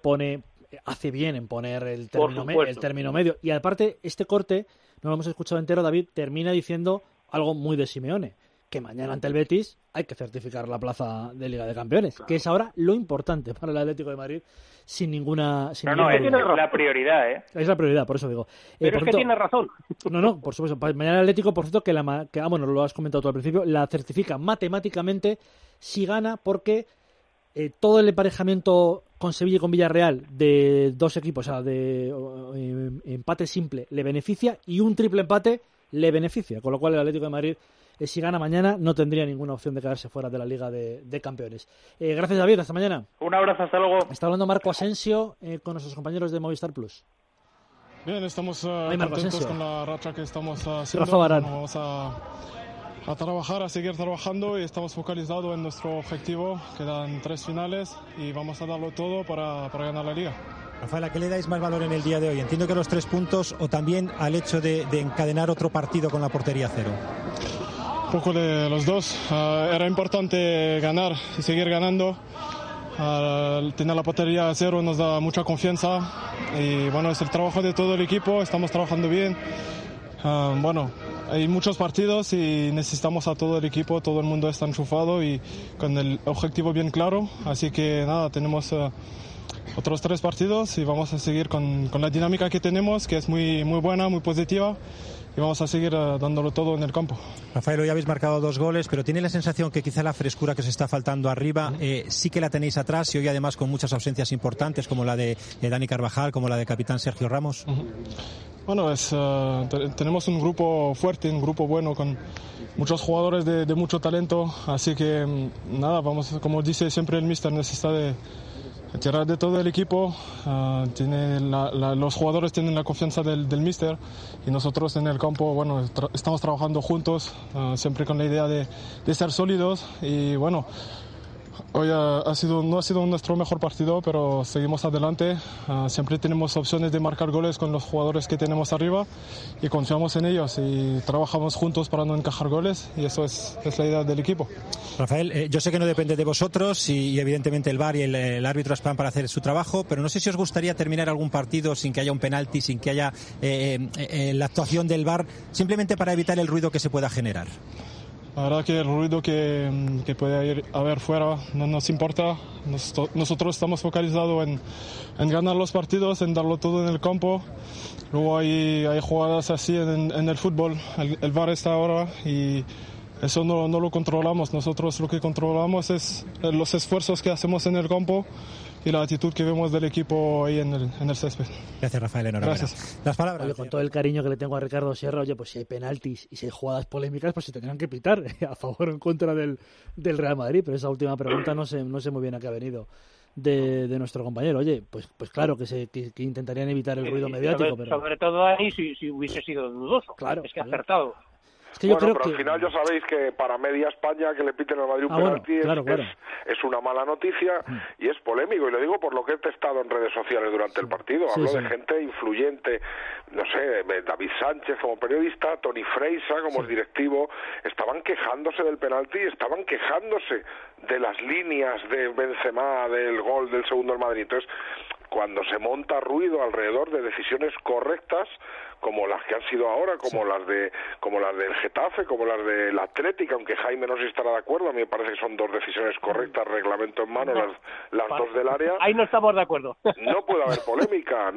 hace bien en poner el término medio. Y aparte, este corte, no lo hemos escuchado entero, David, termina diciendo algo muy de Simeone, que mañana ante el Betis hay que certificar la plaza de Liga de Campeones, claro, que es ahora lo importante para el Atlético de Madrid, sin ninguna es la prioridad, Es la prioridad, por eso digo. Pero es que tiene razón. No, por supuesto. Mañana el Atlético, por cierto, bueno, lo has comentado tú al principio, la certifica matemáticamente si gana, porque todo el emparejamiento con Sevilla y con Villarreal de dos equipos, o sea, de empate simple, le beneficia, y un triple empate le beneficia, con lo cual el Atlético de Madrid, si gana mañana, no tendría ninguna opción de quedarse fuera de la Liga de Campeones. Gracias, David, hasta mañana. Un abrazo, hasta luego. Está hablando Marco Asensio con nuestros compañeros de Movistar Plus. Bien, estamos contentos con la racha que estamos haciendo. Rafa Varane. Vamos a trabajar, a seguir trabajando, y estamos focalizados en nuestro objetivo. Quedan 3 finales y vamos a darlo todo para ganar la Liga. Rafael, ¿a qué le dais más valor en el día de hoy? Entiendo que los 3 puntos, o también al hecho de encadenar otro partido con la portería cero. Un poco de los dos. Era importante ganar y seguir ganando. Tener la portería a cero nos da mucha confianza, y bueno, es el trabajo de todo el equipo. Estamos trabajando bien. Bueno, hay muchos partidos y necesitamos a todo el equipo, todo el mundo está enchufado y con el objetivo bien claro, así que nada, tenemos otros 3 partidos y vamos a seguir con la dinámica que tenemos, que es muy buena, muy positiva, y vamos a seguir dándolo todo en el campo. Rafael, hoy habéis marcado 2 goles, pero ¿tiene la sensación que quizá la frescura que os está faltando arriba sí que la tenéis atrás, y hoy además con muchas ausencias importantes, como la de Dani Carvajal, como la de capitán Sergio Ramos? Bueno, tenemos un grupo fuerte, un grupo bueno, con muchos jugadores de mucho talento, así que nada, vamos, como dice siempre el míster, necesita de tirar de todo el equipo. Los jugadores tienen la confianza del míster, y nosotros en el campo, bueno, estamos trabajando juntos, siempre con la idea de ser sólidos, y bueno, hoy no ha sido nuestro mejor partido, pero seguimos adelante. Siempre tenemos opciones de marcar goles con los jugadores que tenemos arriba, y confiamos en ellos y trabajamos juntos para no encajar goles, y eso es la idea del equipo. Rafael, yo sé que no depende de vosotros, y evidentemente el VAR y el árbitro están para hacer su trabajo, pero no sé si os gustaría terminar algún partido sin que haya un penalti, sin que haya la actuación del VAR, simplemente para evitar el ruido que se pueda generar. La verdad que el ruido que puede haber fuera no nos importa. Nosotros estamos focalizados en ganar los partidos, en darlo todo en el campo. Luego hay jugadas así en el fútbol. El VAR está ahora y eso no lo controlamos. Nosotros lo que controlamos es los esfuerzos que hacemos en el campo y la actitud que vemos del equipo ahí en el césped. Gracias, Rafael, enhorabuena. Gracias. Las palabras. Oye, con todo el cariño que le tengo a Ricardo Sierra, oye, pues si hay penaltis y si hay jugadas polémicas, pues se tendrán que pitar a favor o en contra del Real Madrid, pero esa última pregunta no sé muy bien a qué ha venido de nuestro compañero. Oye, pues claro que intentarían evitar el ruido mediático, pero sobre todo Dani si hubiese sido dudoso. Claro, es que ha acertado. Es que yo bueno, creo pero al final ya sabéis que para media España que le piten al Madrid un penalti claro. Es una mala noticia y es polémico, y lo digo por lo que he testado en redes sociales durante el partido. Hablo de gente influyente, no sé, David Sánchez como periodista, Toni Freisa como directivo, estaban quejándose del penalti, estaban quejándose de las líneas de Benzema, del gol del segundo del Madrid. Entonces, cuando se monta ruido alrededor de decisiones correctas, como las que han sido ahora, como las del Getafe, como las del Atlético, aunque Jaime no se estará de acuerdo, a mí me parece que son 2 decisiones correctas, reglamento en mano, las 2 del área. Ahí no estamos de acuerdo. No puede haber polémica,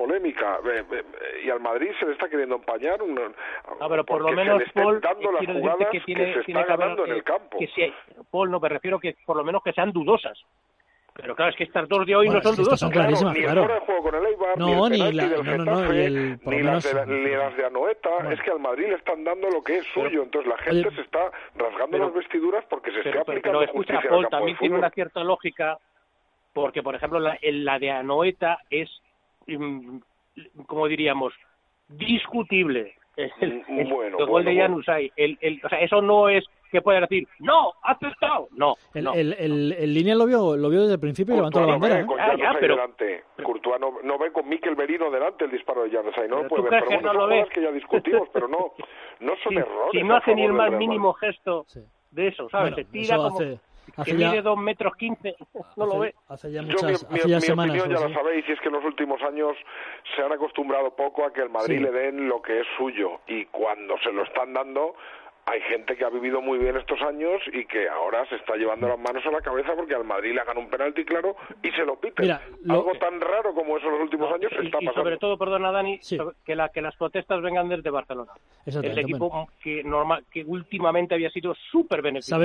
y al Madrid se le está queriendo empañar pero por lo menos, se le están dando las jugadas que se está ganando en el campo. Paul, no, me refiero que por lo menos que sean dudosas. Pero claro, es que estas 2 de hoy no son dudosas. Son clarísimas, ni el fuera de juego con el Eibar, ni el penalti del Getafe, ni las de Anoeta. Es que al Madrid le están dando lo que es suyo. Entonces la gente se está rasgando las vestiduras porque se está aplicando justicia Paul, en el campo también tiene una cierta lógica, porque por ejemplo la de Anoeta es, como diríamos, discutible. El gol de Januzaj. O sea, eso no es que pueda decir, no, ha acertado. No. El línea lo vio desde el principio y levantó la bandera. Courtois no ve con Mikel Merino delante el disparo de Januzaj, no lo puede ver. Pero bueno, son cosas que ya discutimos, pero no son errores. Si no hace ni el más mínimo gesto de eso, ¿sabes? Se tira como... que mide 2,15 metros, no lo ve. Mi semanas, opinión ya la sabéis, y es que en los últimos años se han acostumbrado poco a que el Madrid le den lo que es suyo, y cuando se lo están dando hay gente que ha vivido muy bien estos años y que ahora se está llevando las manos a la cabeza porque al Madrid le hagan un penalti claro y se lo piten. Algo tan raro como eso en los últimos años está pasando. Y sobre todo, perdona Dani, que las protestas vengan desde Barcelona. El equipo que últimamente había sido súper beneficiado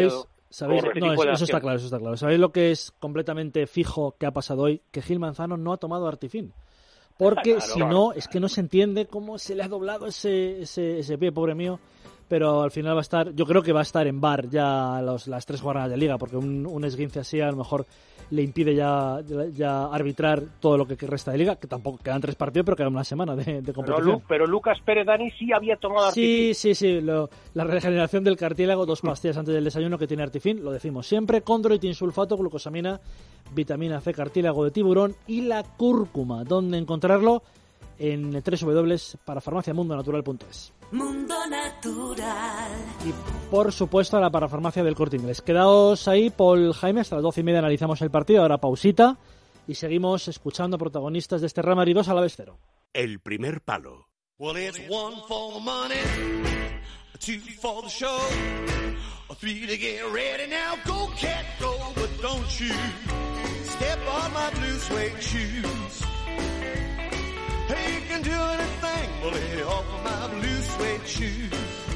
¿Sabéis? No, eso está claro. ¿Sabéis lo que es completamente fijo que ha pasado hoy? Que Gil Manzano no ha tomado Artifin. Porque si no, es que no se entiende cómo se le ha doblado ese pie, pobre mío. Pero al final yo creo que va a estar en VAR ya las 3 jornadas de Liga, porque un esguince así a lo mejor le impide ya arbitrar todo lo que resta de Liga, que tampoco quedan 3 partidos, pero queda una semana de competición. Pero Lucas Pérez Dani sí había tomado Artifin. Sí, la regeneración del cartílago, 2 pastillas antes del desayuno que tiene Artifin, lo decimos siempre, condroitin sulfato, glucosamina, vitamina C, cartílago de tiburón y la cúrcuma. ¿Dónde encontrarlo? En www.parafarmaciamundonatural.es. Mundo Natural. Y por supuesto a la parafarmacia del Corte Inglés. Quedaos ahí, Paul, Jaime, hasta las 12:30 analizamos el partido, ahora pausita y seguimos escuchando a protagonistas de este Real Madrid 2 Alavés 0. El primer palo. Well, it's 1 for the money, 2 for the show, 3 to get ready now. Go, cat, go, but don't you step on my blue suede shoes. Hey, you can do anything, well, lay off my blue suede shoes.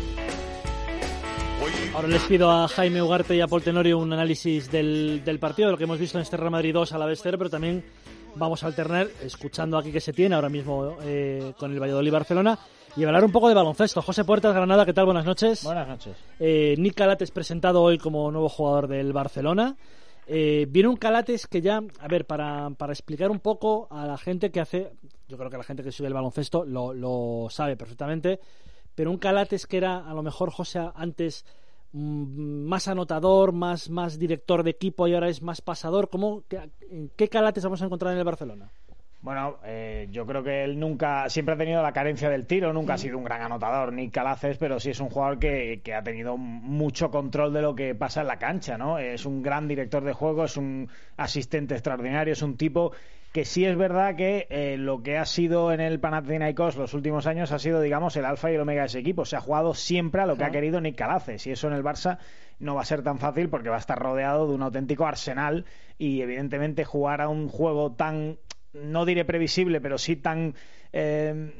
Ahora les pido a Jaime Ugarte y a Paul Tenorio un análisis del partido, de lo que hemos visto en este Real Madrid 2 Alavés 0, pero también vamos a alternar escuchando aquí que se tiene ahora mismo con el Valladolid Barcelona y hablar un poco de baloncesto. José Puertas, Granada, ¿qué tal? Buenas noches. Buenas noches. Nick Calates presentado hoy como nuevo jugador del Barcelona. Viene un Calates que ya, a ver, para explicar un poco a la gente que hace, yo creo que la gente que sigue el baloncesto lo sabe perfectamente, pero un Calates que era a lo mejor, José, antes más anotador, más director de equipo y ahora es más pasador. ¿Qué Calates vamos a encontrar en el Barcelona? Bueno, yo creo que él siempre ha tenido la carencia del tiro, nunca ha sido un gran anotador, ni Calaces, pero sí es un jugador que ha tenido mucho control de lo que pasa en la cancha, ¿no? Es un gran director de juego, es un asistente extraordinario, es un tipo que sí es verdad que lo que ha sido en el Panathinaikos los últimos años ha sido, digamos, el alfa y el omega de ese equipo. Se ha jugado siempre a lo que ha querido Nick Calaces, y eso en el Barça no va a ser tan fácil porque va a estar rodeado de un auténtico arsenal y evidentemente jugar a un juego tan, no diré previsible, pero sí tan de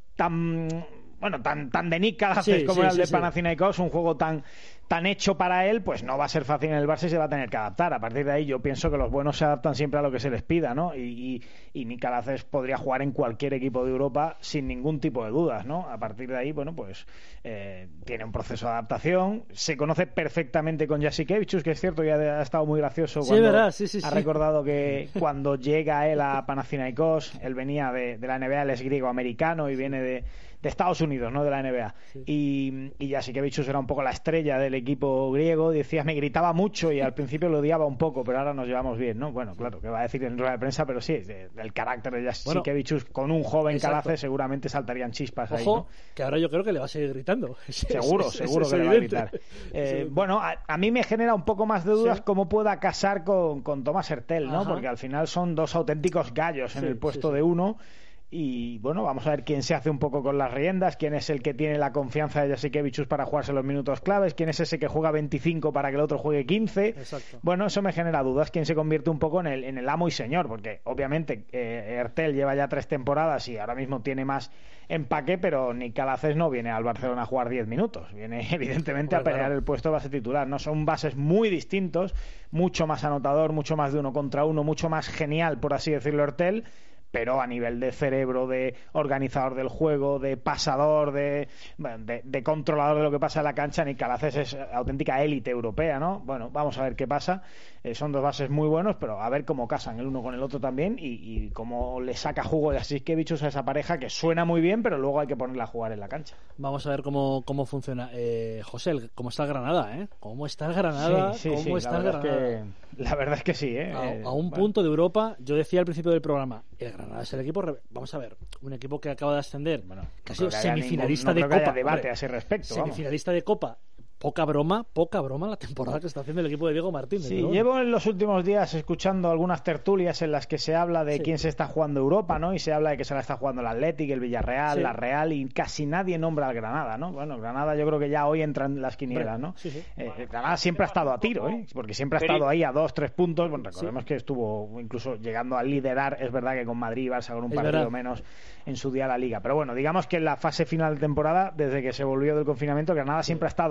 Nick Calaces como era el de Panathinaikos, un juego tan hecho para él, pues no va a ser fácil en el Barça y se va a tener que adaptar. A partir de ahí yo pienso que los buenos se adaptan siempre a lo que se les pida, ¿no? Y Nick Calaces podría jugar en cualquier equipo de Europa sin ningún tipo de dudas, ¿no? A partir de ahí, bueno, pues tiene un proceso de adaptación, se conoce perfectamente con Jasikevičius, que es cierto, ya ha estado muy gracioso cuando ha recordado que cuando llega él a Panathinaikos, él venía de la NBA, él es griego-americano y viene de Estados Unidos, no de la NBA, y Jasikevičius era un poco la estrella del equipo griego. Decías, me gritaba mucho y al principio lo odiaba un poco, pero ahora nos llevamos bien, ¿no? Bueno, claro, que va a decir en rueda de prensa, pero sí, del carácter de Jasikevičius con un joven Calaces seguramente saltarían chispas. Ojo, ahí, ¿no? Que ahora yo creo que le va a seguir gritando. Seguro que le va a gritar. Bueno, a mí me genera un poco más de dudas cómo pueda casar con Thomas Hertel, ¿no? Porque al final son dos auténticos gallos en el puesto de uno. Y bueno, vamos a ver quién se hace un poco con las riendas, quién es el que tiene la confianza de Jasikevičius para jugarse los minutos claves, quién es ese que juega 25 para que el otro juegue 15. Exacto. Bueno, eso me genera dudas, quién se convierte un poco en el amo y señor, porque obviamente Hertel lleva ya 3 temporadas y ahora mismo tiene más empaque, pero Nick Calaces no viene al Barcelona a jugar 10 minutos, viene evidentemente a pelear el puesto de base titular, ¿no? Son bases muy distintos, mucho más anotador, mucho más de 1 contra 1, mucho más genial, por así decirlo, Hertel, pero a nivel de cerebro, de organizador del juego, de pasador, de controlador de lo que pasa en la cancha, Nick Calaces es auténtica élite europea, ¿no? Bueno, vamos a ver qué pasa. Son dos bases muy buenos, pero a ver cómo casan el uno con el otro también y cómo le saca jugo de Jasikevičius a esa pareja que suena muy bien, pero luego hay que ponerla a jugar en la cancha. Vamos a ver cómo funciona. José, ¿cómo está el Granada, eh? ¿Cómo está el Granada? ¿Cómo está el Granada? La verdad es que sí, A un punto de Europa, yo decía al principio del programa, el Granada es el equipo, vamos a ver, un equipo que acaba de ascender, que ha sido semifinalista de Copa. Debate a ese respecto. Semifinalista de Copa. Poca broma la temporada que está haciendo el equipo de Diego Martínez. Sí, llevo en los últimos días escuchando algunas tertulias en las que se habla de quién se está jugando Europa, ¿no? Y se habla de que se la está jugando el Athletic, el Villarreal, la Real, y casi nadie nombra al Granada, ¿no? Bueno, Granada yo creo que ya hoy entra en las quinielas, ¿no? Granada siempre ha estado a tiro, porque siempre ha estado ahí a 2-3 puntos. Bueno, recordemos que estuvo incluso llegando a liderar, es verdad que con Madrid y Barça con un partido menos en su día la Liga. Pero bueno, digamos que en la fase final de temporada, desde que se volvió del confinamiento, Granada siempre ha estado ahí a tiro.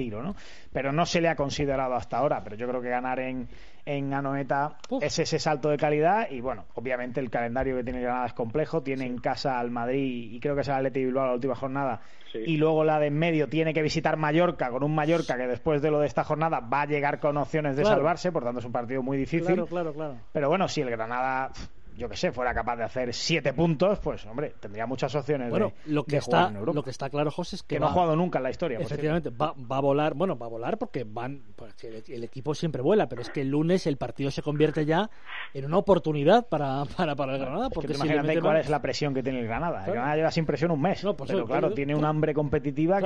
tranquilo, ¿no? Pero no se le ha considerado hasta ahora, pero yo creo que ganar en Anoeta es ese salto de calidad y bueno, obviamente el calendario que tiene Granada es complejo, tiene en casa al Madrid y creo que es el Athletic Bilbao la última jornada y luego la de en medio tiene que visitar Mallorca con un Mallorca que después de lo de esta jornada va a llegar con opciones de salvarse, por tanto es un partido muy difícil. Claro. Pero bueno, si el Granada, yo que sé, fuera capaz de hacer 7 puntos, pues hombre, tendría muchas opciones de jugar en Europa. Lo que está claro, José, es que no ha jugado nunca en la historia. Efectivamente, va a volar, va a volar porque el equipo siempre vuela, pero es que el lunes el partido se convierte ya en una oportunidad para el Granada. Porque imagínate cuál es la presión que tiene el Granada. El Granada lleva sin presión un mes, pero claro, tiene un hambre competitiva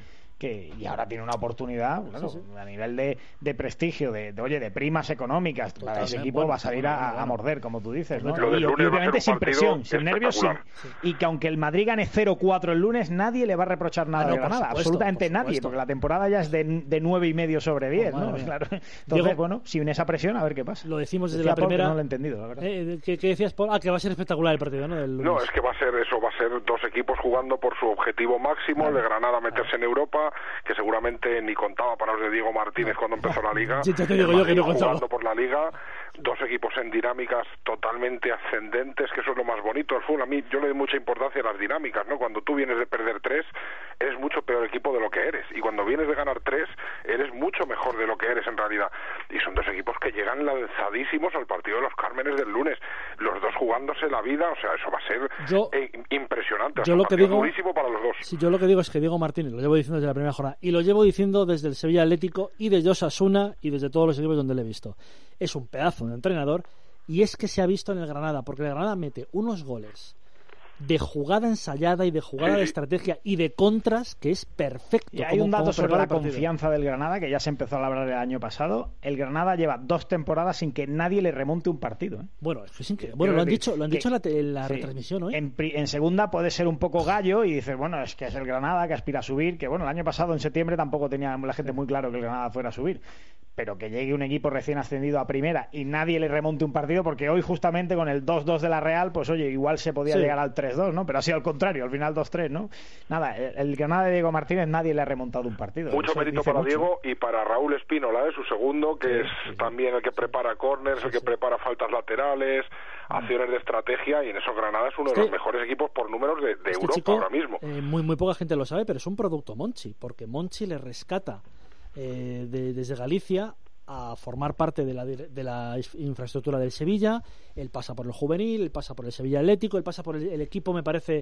y ahora tiene una oportunidad a nivel de prestigio, de primas económicas. Para ese equipo va a salir a morder, como tú dices, ¿no? Y obviamente sin presión, sin nervios, y que aunque el Madrid gane 0-4 el lunes, nadie le va a reprochar nada a Granada, absolutamente nadie, porque la temporada ya es de 9,5 sobre 10, ¿no? Claro. Entonces, Diego, bueno, sin esa presión, a ver qué pasa. Lo decimos desde la primera. No lo he entendido, la verdad. ¿Qué decías, Paul? Que va a ser espectacular el partido, ¿no? No, es que va a ser dos equipos jugando por su objetivo máximo, el de Granada meterse en Europa, que seguramente ni contaba para los de Diego Martínez cuando empezó la Liga. Ya te digo yo que no contaba. Jugando por la Liga, dos equipos en dinámicas totalmente ascendentes, que eso es lo más bonito del fútbol. A mí yo le doy mucha importancia a las dinámicas, ¿no? Cuando tú vienes de perder 3, eres mucho peor equipo de lo que eres, y cuando vienes de ganar 3, eres mucho mejor de lo que eres en realidad. Y son dos equipos que llegan lanzadísimos al partido de los Cármenes del lunes, los dos jugándose la vida, o sea, eso va a ser impresionante. Yo lo que digo, durísimo para los dos. Sí, yo lo que digo es que Diego Martínez, lo llevo diciendo desde la primera jornada, y lo llevo diciendo desde el Sevilla Atlético y desde Osasuna y desde todos los equipos donde le he visto. Es un pedazo de entrenador, y es que se ha visto en el Granada, porque el Granada mete unos goles de jugada ensayada y de jugada de estrategia y de contras que es perfecto. Y hay un dato sobre la confianza del Granada que ya se empezó a hablar el año pasado. El Granada lleva 2 temporadas sin que nadie le remonte un partido, ¿eh? Bueno, es increíble. Bueno, lo han dicho en la retransmisión hoy. En segunda puede ser un poco gallo y dices, bueno, es que es el Granada que aspira a subir, que bueno, el año pasado en septiembre tampoco tenía la gente muy claro que el Granada fuera a subir. Pero que llegue un equipo recién ascendido a primera y nadie le remonte un partido, porque hoy justamente con el 2-2 de la Real, pues oye, igual se podía llegar al 3-2, ¿no? Pero ha sido al contrario, al final 2-3, ¿no? Nada, el Granada de Diego Martínez nadie le ha remontado un partido. Mucho mérito para Diego y para Raúl Espínola, su segundo, que es también el que prepara córners, el que prepara faltas laterales, acciones de estrategia, y en eso Granada es uno de los mejores equipos por números de Europa chico, ahora mismo. Muy poca gente lo sabe, pero es un producto Monchi, porque Monchi le rescata desde Galicia a formar parte de la infraestructura del Sevilla. Él pasa por el juvenil, él pasa por el Sevilla Atlético, él pasa por el equipo, me parece,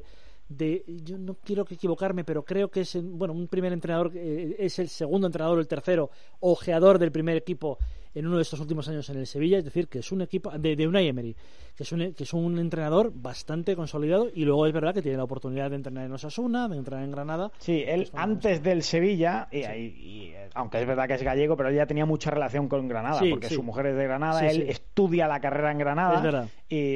yo no quiero equivocarme, pero creo que es un primer entrenador, es el segundo entrenador o el tercero ojeador del primer equipo en uno de estos últimos años en el Sevilla, es decir, que es un equipo de Unai Emery, que es un entrenador bastante consolidado, y luego es verdad que tiene la oportunidad de entrenar en Osasuna, de entrenar en Granada. Sí, él antes del Sevilla, y aunque es verdad que es gallego, pero él ya tenía mucha relación con Granada, porque su mujer es de Granada, él estudia la carrera en Granada,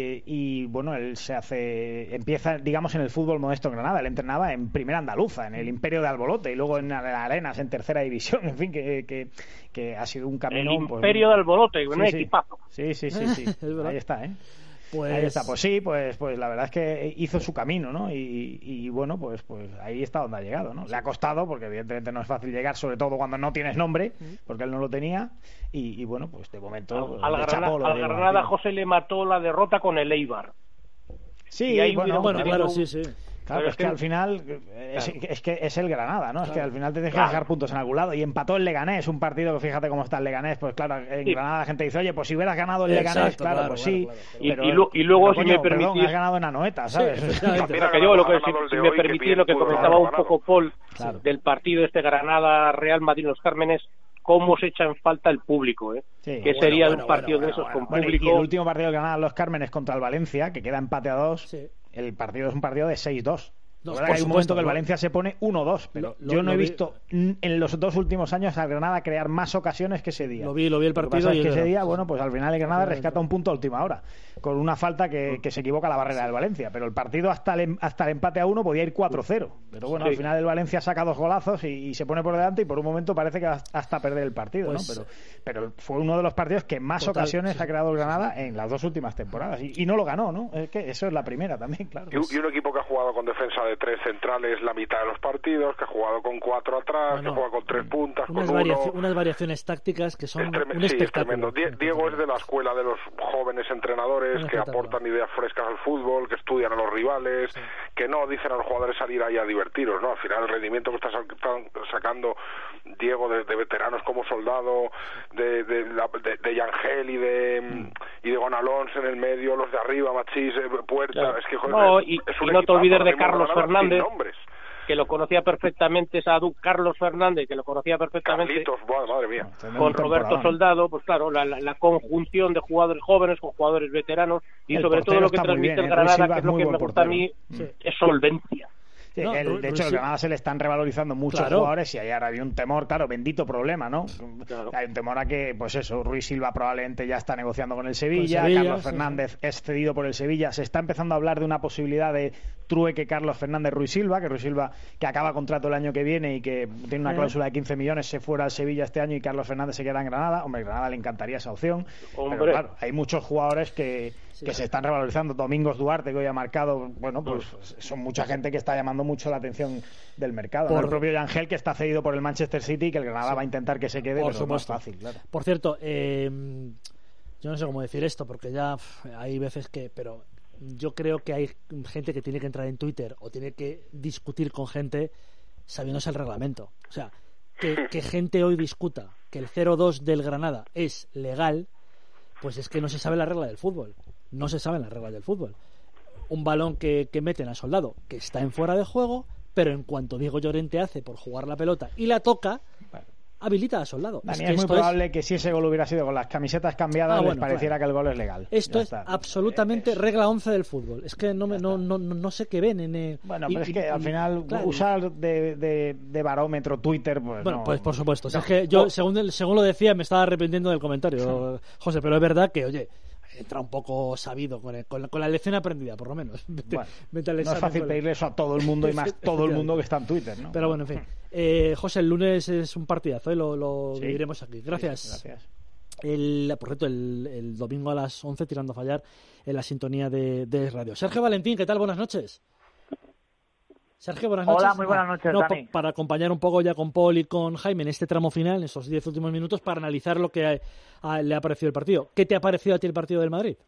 y bueno, él empieza, digamos, en el fútbol modesto en Granada. Él entrenaba en Primera Andaluza, en el Imperio de Albolote, y luego en la Arenas, en Tercera División, en fin, que ha sido un camino... El Imperio de Albolote, un equipazo. Sí. Ahí está, Ahí está, pues la verdad es que hizo su camino, ¿no? Y bueno, pues ahí está donde ha llegado, ¿no? Le ha costado, porque evidentemente no es fácil llegar, sobre todo cuando no tienes nombre, porque él no lo tenía, y bueno, pues de momento... Al Granada José le mató la derrota con el Eibar. Sí, claro, sí. Claro, es que al final es que es el Granada, ¿no? Es que al final te dejas dejar puntos en algún lado. Y empató el Leganés, un partido que fíjate cómo está el Leganés. Pues claro, en Granada la gente dice, oye, pues si hubieras ganado el Leganés, claro. Y luego, si me permitís... has ganado en Anoeta, ¿sabes? Si me permitís lo que comentaba un poco Paul del partido Granada-Real Madrid-Los Cármenes, cómo se echa en falta el público, que sería un partido de esos con público. Y el último partido que ganaron Los Cármenes contra el Valencia, que queda empate a 2, el partido es un partido de 6-2. Hay un momento que el Valencia se pone 1-2, pero yo no he visto en los 2 últimos años al Granada crear más ocasiones que ese día. Lo vi el partido. Y ese día, bueno, pues al final el Granada rescata un punto a última hora, con una falta que se equivoca la barrera del Valencia, pero el partido hasta el empate a 1 podía ir 4-0, pero bueno, al final el Valencia saca 2 golazos y se pone por delante, y por un momento parece que hasta perder el partido, ¿no? Pero fue uno de los partidos que más ocasiones ha creado el Granada en las 2 últimas temporadas, y no lo ganó, ¿no? Es que eso es la primera también, claro. Y un equipo que ha jugado con defensa de de 3 centrales la mitad de los partidos, que ha jugado con 4 atrás, que juega con 3 puntas, con 1. Unas variaciones tácticas que son un espectáculo. Sí, es tremendo. Diego es de la escuela de los jóvenes entrenadores que aportan ideas frescas al fútbol, que estudian a los rivales, que no dicen a los jugadores salir ahí a divertiros, ¿no? Al final el rendimiento que está sacando Diego de veteranos como Soldado, de Yangel y de Gonalons en el medio, los de arriba, Machís, Puerta, es que no te olvides de Carlos Fernández, que lo conocía perfectamente, Carlos Fernández, que lo conocía perfectamente. Carlitos, madre mía. Con Roberto Soldado, pues claro, la conjunción de jugadores jóvenes con jugadores veteranos y sobre todo lo que transmite el Granada, que es lo que me gusta a mí, es solvencia. Sí, de hecho, el Granada se le están revalorizando muchos jugadores y ahí ahora había un temor, claro, bendito problema, ¿no? Claro. Hay un temor a que, pues eso, Ruiz Silva probablemente ya está negociando con el Sevilla, Carlos Fernández es cedido por el Sevilla, se está empezando a hablar de una posibilidad de trueque Carlos Fernández-Ruiz Silva, que acaba contrato el año que viene y que tiene una cláusula de 15 millones, se fuera al Sevilla este año y Carlos Fernández se queda en Granada. Hombre, Granada le encantaría esa opción, pero claro, hay muchos jugadores que se están revalorizando. Domingos Duarte, que hoy ha marcado, bueno, pues son mucha gente que está llamando mucho la atención del mercado, ¿no? El propio Yangel, que está cedido por el Manchester City, que el Granada va a intentar que se quede, pero es más fácil, claro. Por cierto, yo no sé cómo decir esto, porque ya hay veces pero yo creo que hay gente que tiene que entrar en Twitter o tiene que discutir con gente sabiéndose el reglamento. O sea, que gente hoy discuta que el 0-2 del Granada es legal, pues es que no se sabe la regla del fútbol. No se saben las reglas del fútbol. Un balón que meten a Soldado, que está en fuera de juego, pero en cuanto Diego Llorente hace por jugar la pelota y la toca, habilita a Soldado. También es muy probable que si ese gol hubiera sido con las camisetas cambiadas les pareciera que el gol es legal. Esto es absolutamente regla 11 del fútbol. Es que no sé qué ven en Bueno, pero es que al final usar de barómetro Twitter, pues bueno, pues por supuesto. O sea, es que yo, según lo decía, me estaba arrepintiendo del comentario, José, pero es verdad que, oye, entra un poco sabido con la lección aprendida, por lo menos. No es fácil pedirle eso a todo el mundo y más todo el mundo que está en Twitter, ¿no? Pero bueno, en fin. José, el lunes es un partidazo, lo viviremos aquí. Gracias. Por cierto, el domingo a las 11 tirando a fallar en la sintonía de radio. Sergio Valentín, ¿qué tal? Buenas noches. Sergio, buenas noches. Hola, muy buenas noches, Dani. Para acompañar un poco ya con Paul y con Jaime en este tramo final, en esos 10 últimos minutos, para analizar lo que le ha parecido el partido. ¿Qué te ha parecido a ti el partido del Madrid?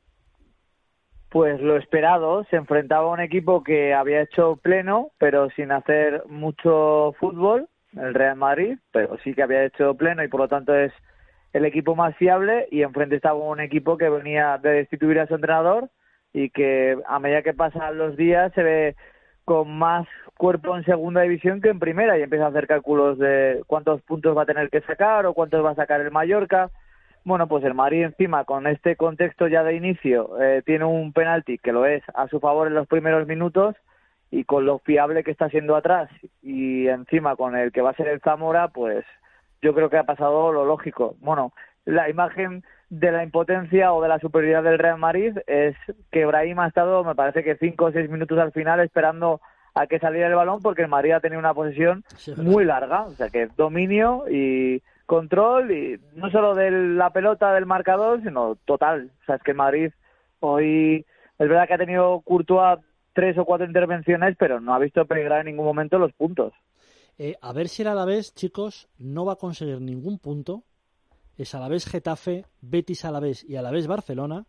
Pues lo esperado. Se enfrentaba a un equipo que había hecho pleno, pero sin hacer mucho fútbol, el Real Madrid, pero sí que había hecho pleno y por lo tanto es el equipo más fiable, y enfrente estaba un equipo que venía de destituir a su entrenador y que a medida que pasan los días se ve con más cuerpo en segunda división que en primera y empieza a hacer cálculos de cuántos puntos va a tener que sacar o cuántos va a sacar el Mallorca. Bueno, pues el Madrid encima, con este contexto ya de inicio, tiene un penalti que lo es a su favor en los primeros minutos, y con lo fiable que está siendo atrás y encima con el que va a ser el Zamora, pues yo creo que ha pasado lo lógico. Bueno, la imagen de la impotencia o de la superioridad del Real Madrid es que Brahim ha estado, me parece que 5 o 6 minutos al final esperando a que saliera el balón, porque el Madrid ha tenido una posesión muy larga, o sea que dominio y control, y no solo de la pelota del marcador, sino total. O sea, es que el Madrid hoy es verdad que ha tenido Courtois 3 o 4 intervenciones, pero no ha visto peligrar en ningún momento los puntos. A ver si el Alavés, chicos, no va a conseguir ningún punto. Es Alavés Getafe, Betis Alavés y Alavés Barcelona,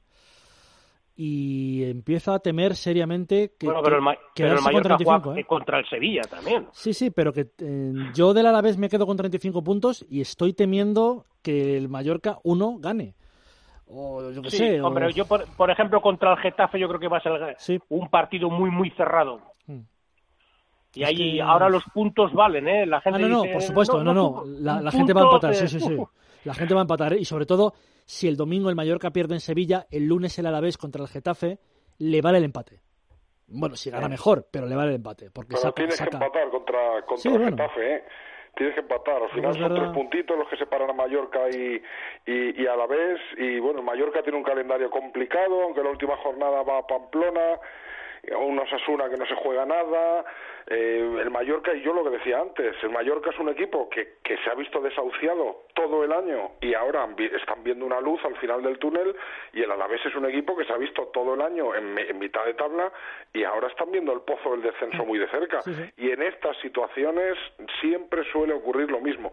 y empiezo a temer seriamente que pero el Mallorca juega contra el Sevilla también. Sí, pero que yo del Alavés me quedo con 35 puntos y estoy temiendo que el Mallorca gane. O yo qué sé. Hombre, yo por ejemplo contra el Getafe yo creo que va a ser un partido muy muy cerrado. Y ahí ahora los puntos valen, La gente dice, por supuesto, la gente va a empatar, sí. La gente va a empatar, y sobre todo si el domingo el Mallorca pierde en Sevilla, el lunes el Alavés contra el Getafe, le vale el empate. Bueno, si gana mejor, pero le vale el empate. Porque pero tienes que empatar contra el Getafe, Tienes que empatar. Al final son 3 puntitos los que separan a Mallorca y Alavés. Y bueno, Mallorca tiene un calendario complicado, aunque la última jornada va a Pamplona. un Osasuna que no se juega nada, el Mallorca, y yo lo que decía antes, el Mallorca es un equipo que se ha visto desahuciado todo el año y ahora están viendo una luz al final del túnel, y el Alavés es un equipo que se ha visto todo el año en mitad de tabla y ahora están viendo el pozo del descenso muy de cerca. Sí. Y en estas situaciones siempre suele ocurrir lo mismo.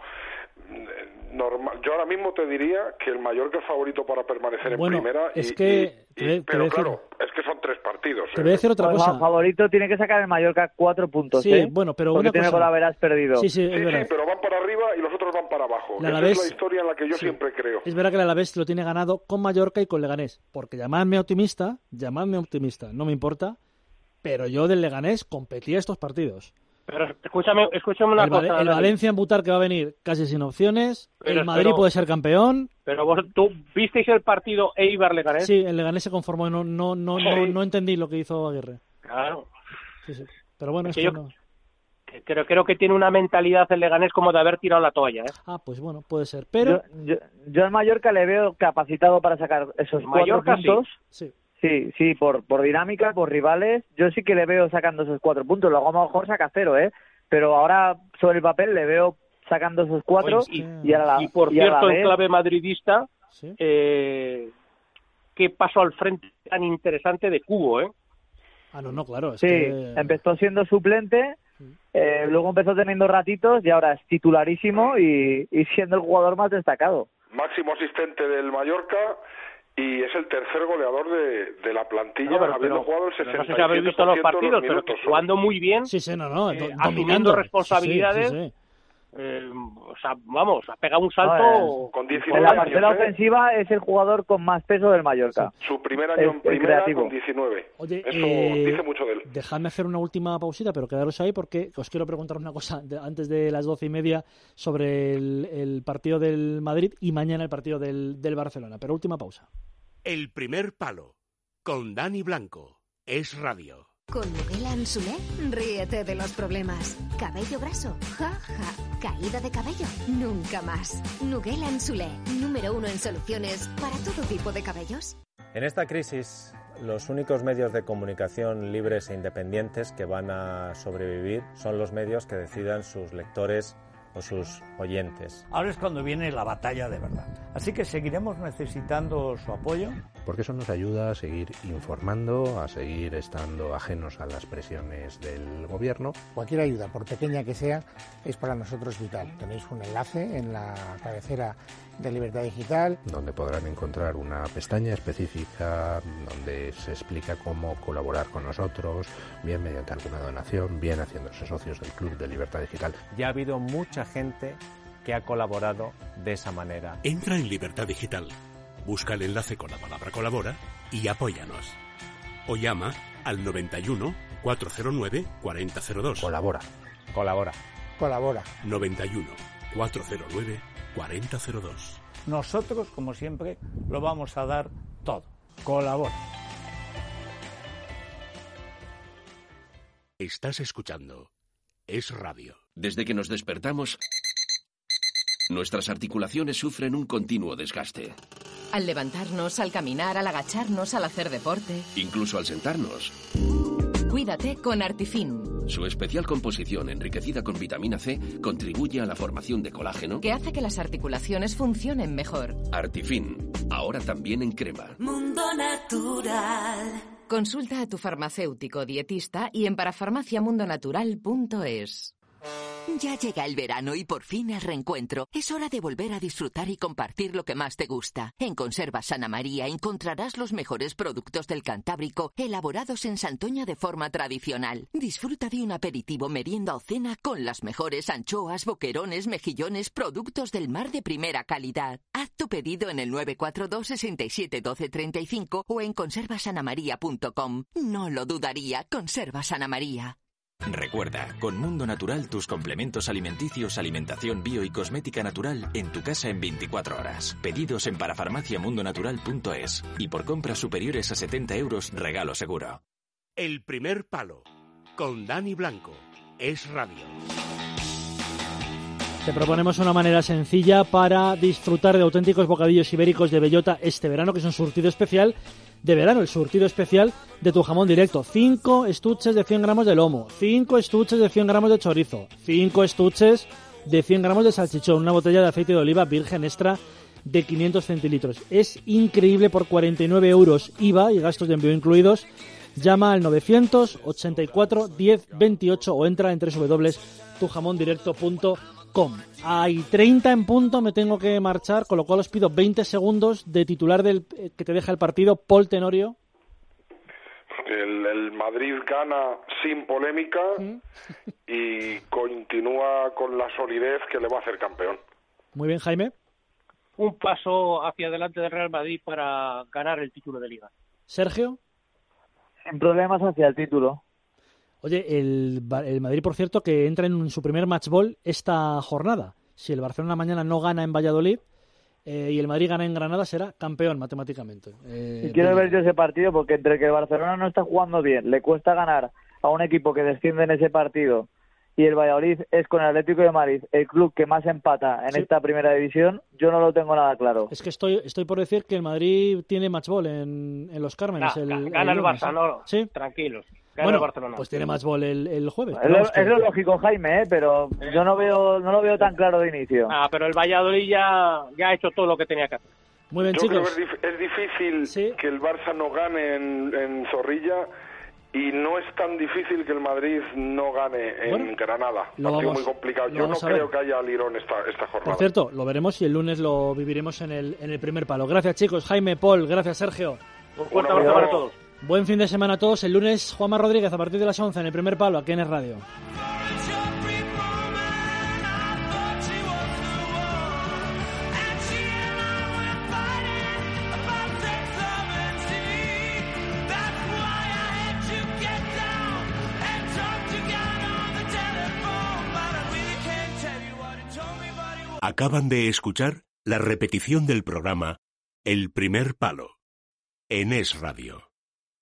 Yo ahora mismo te diría que el Mallorca es favorito para permanecer en primera, pero claro, es que son 3 partidos. Te voy a decir otra cosa. El favorito tiene que sacar el Mallorca 4 puntos. Sí, bueno, pero porque una tiene cosa... golaveras perdido. Sí, pero van para arriba y los otros van para abajo. Esa es la historia en la que yo siempre creo. Es verdad que el Alavés lo tiene ganado con Mallorca y con Leganés, porque llamadme optimista, no me importa, pero yo del Leganés competía estos partidos. Pero escúchame una cosa. El Valencia en Butar, que va a venir casi sin opciones. El Madrid puede ser campeón. Pero ¿tú visteis el partido Eibar-Leganés? Sí, el Leganés se conformó. No entendí lo que hizo Aguirre. Claro. Sí. Pero bueno, creo que tiene una mentalidad el Leganés como de haber tirado la toalla, ¿eh? Ah, pues bueno, puede ser. Pero yo al Mallorca le veo capacitado para sacar esos 4 puntos. Sí. Sí, por dinámica, por rivales, yo sí que le veo sacando esos 4 puntos. Luego a lo mejor saca 0, pero ahora sobre el papel le veo sacando esos 4. Y por cierto, en clave madridista, ¿sí? ¿Qué pasó al frente tan interesante de Cubo, Ah, no, claro. Empezó siendo suplente, luego empezó teniendo ratitos y ahora es titularísimo y siendo el jugador más destacado. Máximo asistente del Mallorca. Y es el tercer goleador de la plantilla, habiendo jugado el 67% no sé si habéis visto los partidos, pero jugando muy bien, asumiendo responsabilidades. Sí. O sea, vamos, ha pegado un salto con 19 en la parcela ofensiva es el jugador con más peso del Mallorca. Sí. Su primer año en primera con 19. Oye, eso dice mucho de él. Dejadme hacer una última pausita, pero quedaros ahí porque os quiero preguntar una cosa antes de las 12:30 sobre el partido del Madrid y mañana el partido del Barcelona. Pero última pausa. El primer palo, con Dani Blanco, Es Radio. Con Nugela Ansulé, ríete de los problemas. Cabello graso, ja, ja. Caída de cabello, nunca más. Nugela Ansulé, número 1 en soluciones para todo tipo de cabellos. En esta crisis, los únicos medios de comunicación libres e independientes que van a sobrevivir son los medios que decidan sus lectores o sus oyentes. Ahora es cuando viene la batalla de verdad. Así que seguiremos necesitando su apoyo. Porque eso nos ayuda a seguir informando, a seguir estando ajenos a las presiones del gobierno. Cualquier ayuda, por pequeña que sea, es para nosotros vital. Tenéis un enlace en la cabecera de Libertad Digital, donde podrán encontrar una pestaña específica donde se explica cómo colaborar con nosotros, bien mediante alguna donación, bien haciéndose socios del Club de Libertad Digital. Ya ha habido mucha gente que ha colaborado de esa manera. Entra en Libertad Digital, busca el enlace con la palabra colabora y apóyanos. O llama al 91 409 4002. Colabora. 91 409 4002. Nosotros, como siempre, lo vamos a dar todo. Colabora. Estás escuchando Es Radio. Desde que nos despertamos, nuestras articulaciones sufren un continuo desgaste. Al levantarnos, al caminar, al agacharnos, al hacer deporte. Incluso al sentarnos. Cuídate con Artifin. Su especial composición, enriquecida con vitamina C, contribuye a la formación de colágeno, que hace que las articulaciones funcionen mejor. Artifin, ahora también en crema. Mundo Natural. Consulta a tu farmacéutico dietista y en parafarmaciamundonatural.es. Ya llega el verano y por fin el reencuentro. Es hora de volver a disfrutar y compartir lo que más te gusta. En Conservas Santa María encontrarás los mejores productos del Cantábrico elaborados en Santoña de forma tradicional. Disfruta de un aperitivo, merienda o cena con las mejores anchoas, boquerones, mejillones, productos del mar de primera calidad. Haz tu pedido en el 942 67 12 35 o en conservasanamaria.com. No lo dudaría, Conservas Santa María. Recuerda, con Mundo Natural tus complementos alimenticios, alimentación bio y cosmética natural en tu casa en 24 horas. Pedidos en parafarmaciamundonatural.es y por compras superiores a 70 euros, regalo seguro. El primer palo, con Dani Blanco, Es Radio. Te proponemos una manera sencilla para disfrutar de auténticos bocadillos ibéricos de bellota este verano, que es un surtido especial de verano, el surtido especial de tu jamón directo. 5 estuches de 100 gramos de lomo, 5 estuches de 100 gramos de chorizo, 5 estuches de 100 gramos de salchichón, una botella de aceite de oliva virgen extra de 500 centilitros. Es increíble por 49 euros IVA y gastos de envío incluidos. Llama al 984 10 28 o entra en www.tujamondirecto.com. Hay 30 en punto, me tengo que marchar, con lo cual os pido 20 segundos de titular del que te deja el partido, Paul Tenorio. El Madrid gana sin polémica y continúa con la solidez que le va a hacer campeón. Muy bien, Jaime. Un paso hacia adelante del Real Madrid para ganar el título de Liga. Sergio. Sin problemas hacia el título. Oye, el Madrid, por cierto, que entra en su primer match ball esta jornada. Si el Barcelona mañana no gana en Valladolid y el Madrid gana en Granada, será campeón matemáticamente. Y quiero ver yo ese partido, porque entre que el Barcelona no está jugando bien, le cuesta ganar a un equipo que desciende en ese partido, y el Valladolid es con el Atlético de Madrid el club que más empata en esta primera división, yo no lo tengo nada claro. Es que estoy por decir que el Madrid tiene match ball en Los Cármenes. Gana el Barça, no, ¿sí? Tranquilos. Bueno, pues tiene match ball el jueves. Es lo lógico, Jaime, pero yo no lo veo tan claro de inicio. Pero el Valladolid ya ha hecho todo lo que tenía que hacer. Muy bien, yo chicos. Creo que es difícil que el Barça no gane en Zorrilla, y no es tan difícil que el Madrid no gane en Granada. Ha sido muy complicado. Yo no creo que haya alirón esta jornada. Por cierto, lo veremos y el lunes lo viviremos en el primer palo. Gracias, chicos. Jaime, Paul, gracias, Sergio. Un fuerte abrazo para todos. Buen fin de semana a todos. El lunes, Juanma Rodríguez, a partir de las 11 en el primer palo, aquí en Es Radio. Acaban de escuchar la repetición del programa El Primer Palo en Es Radio.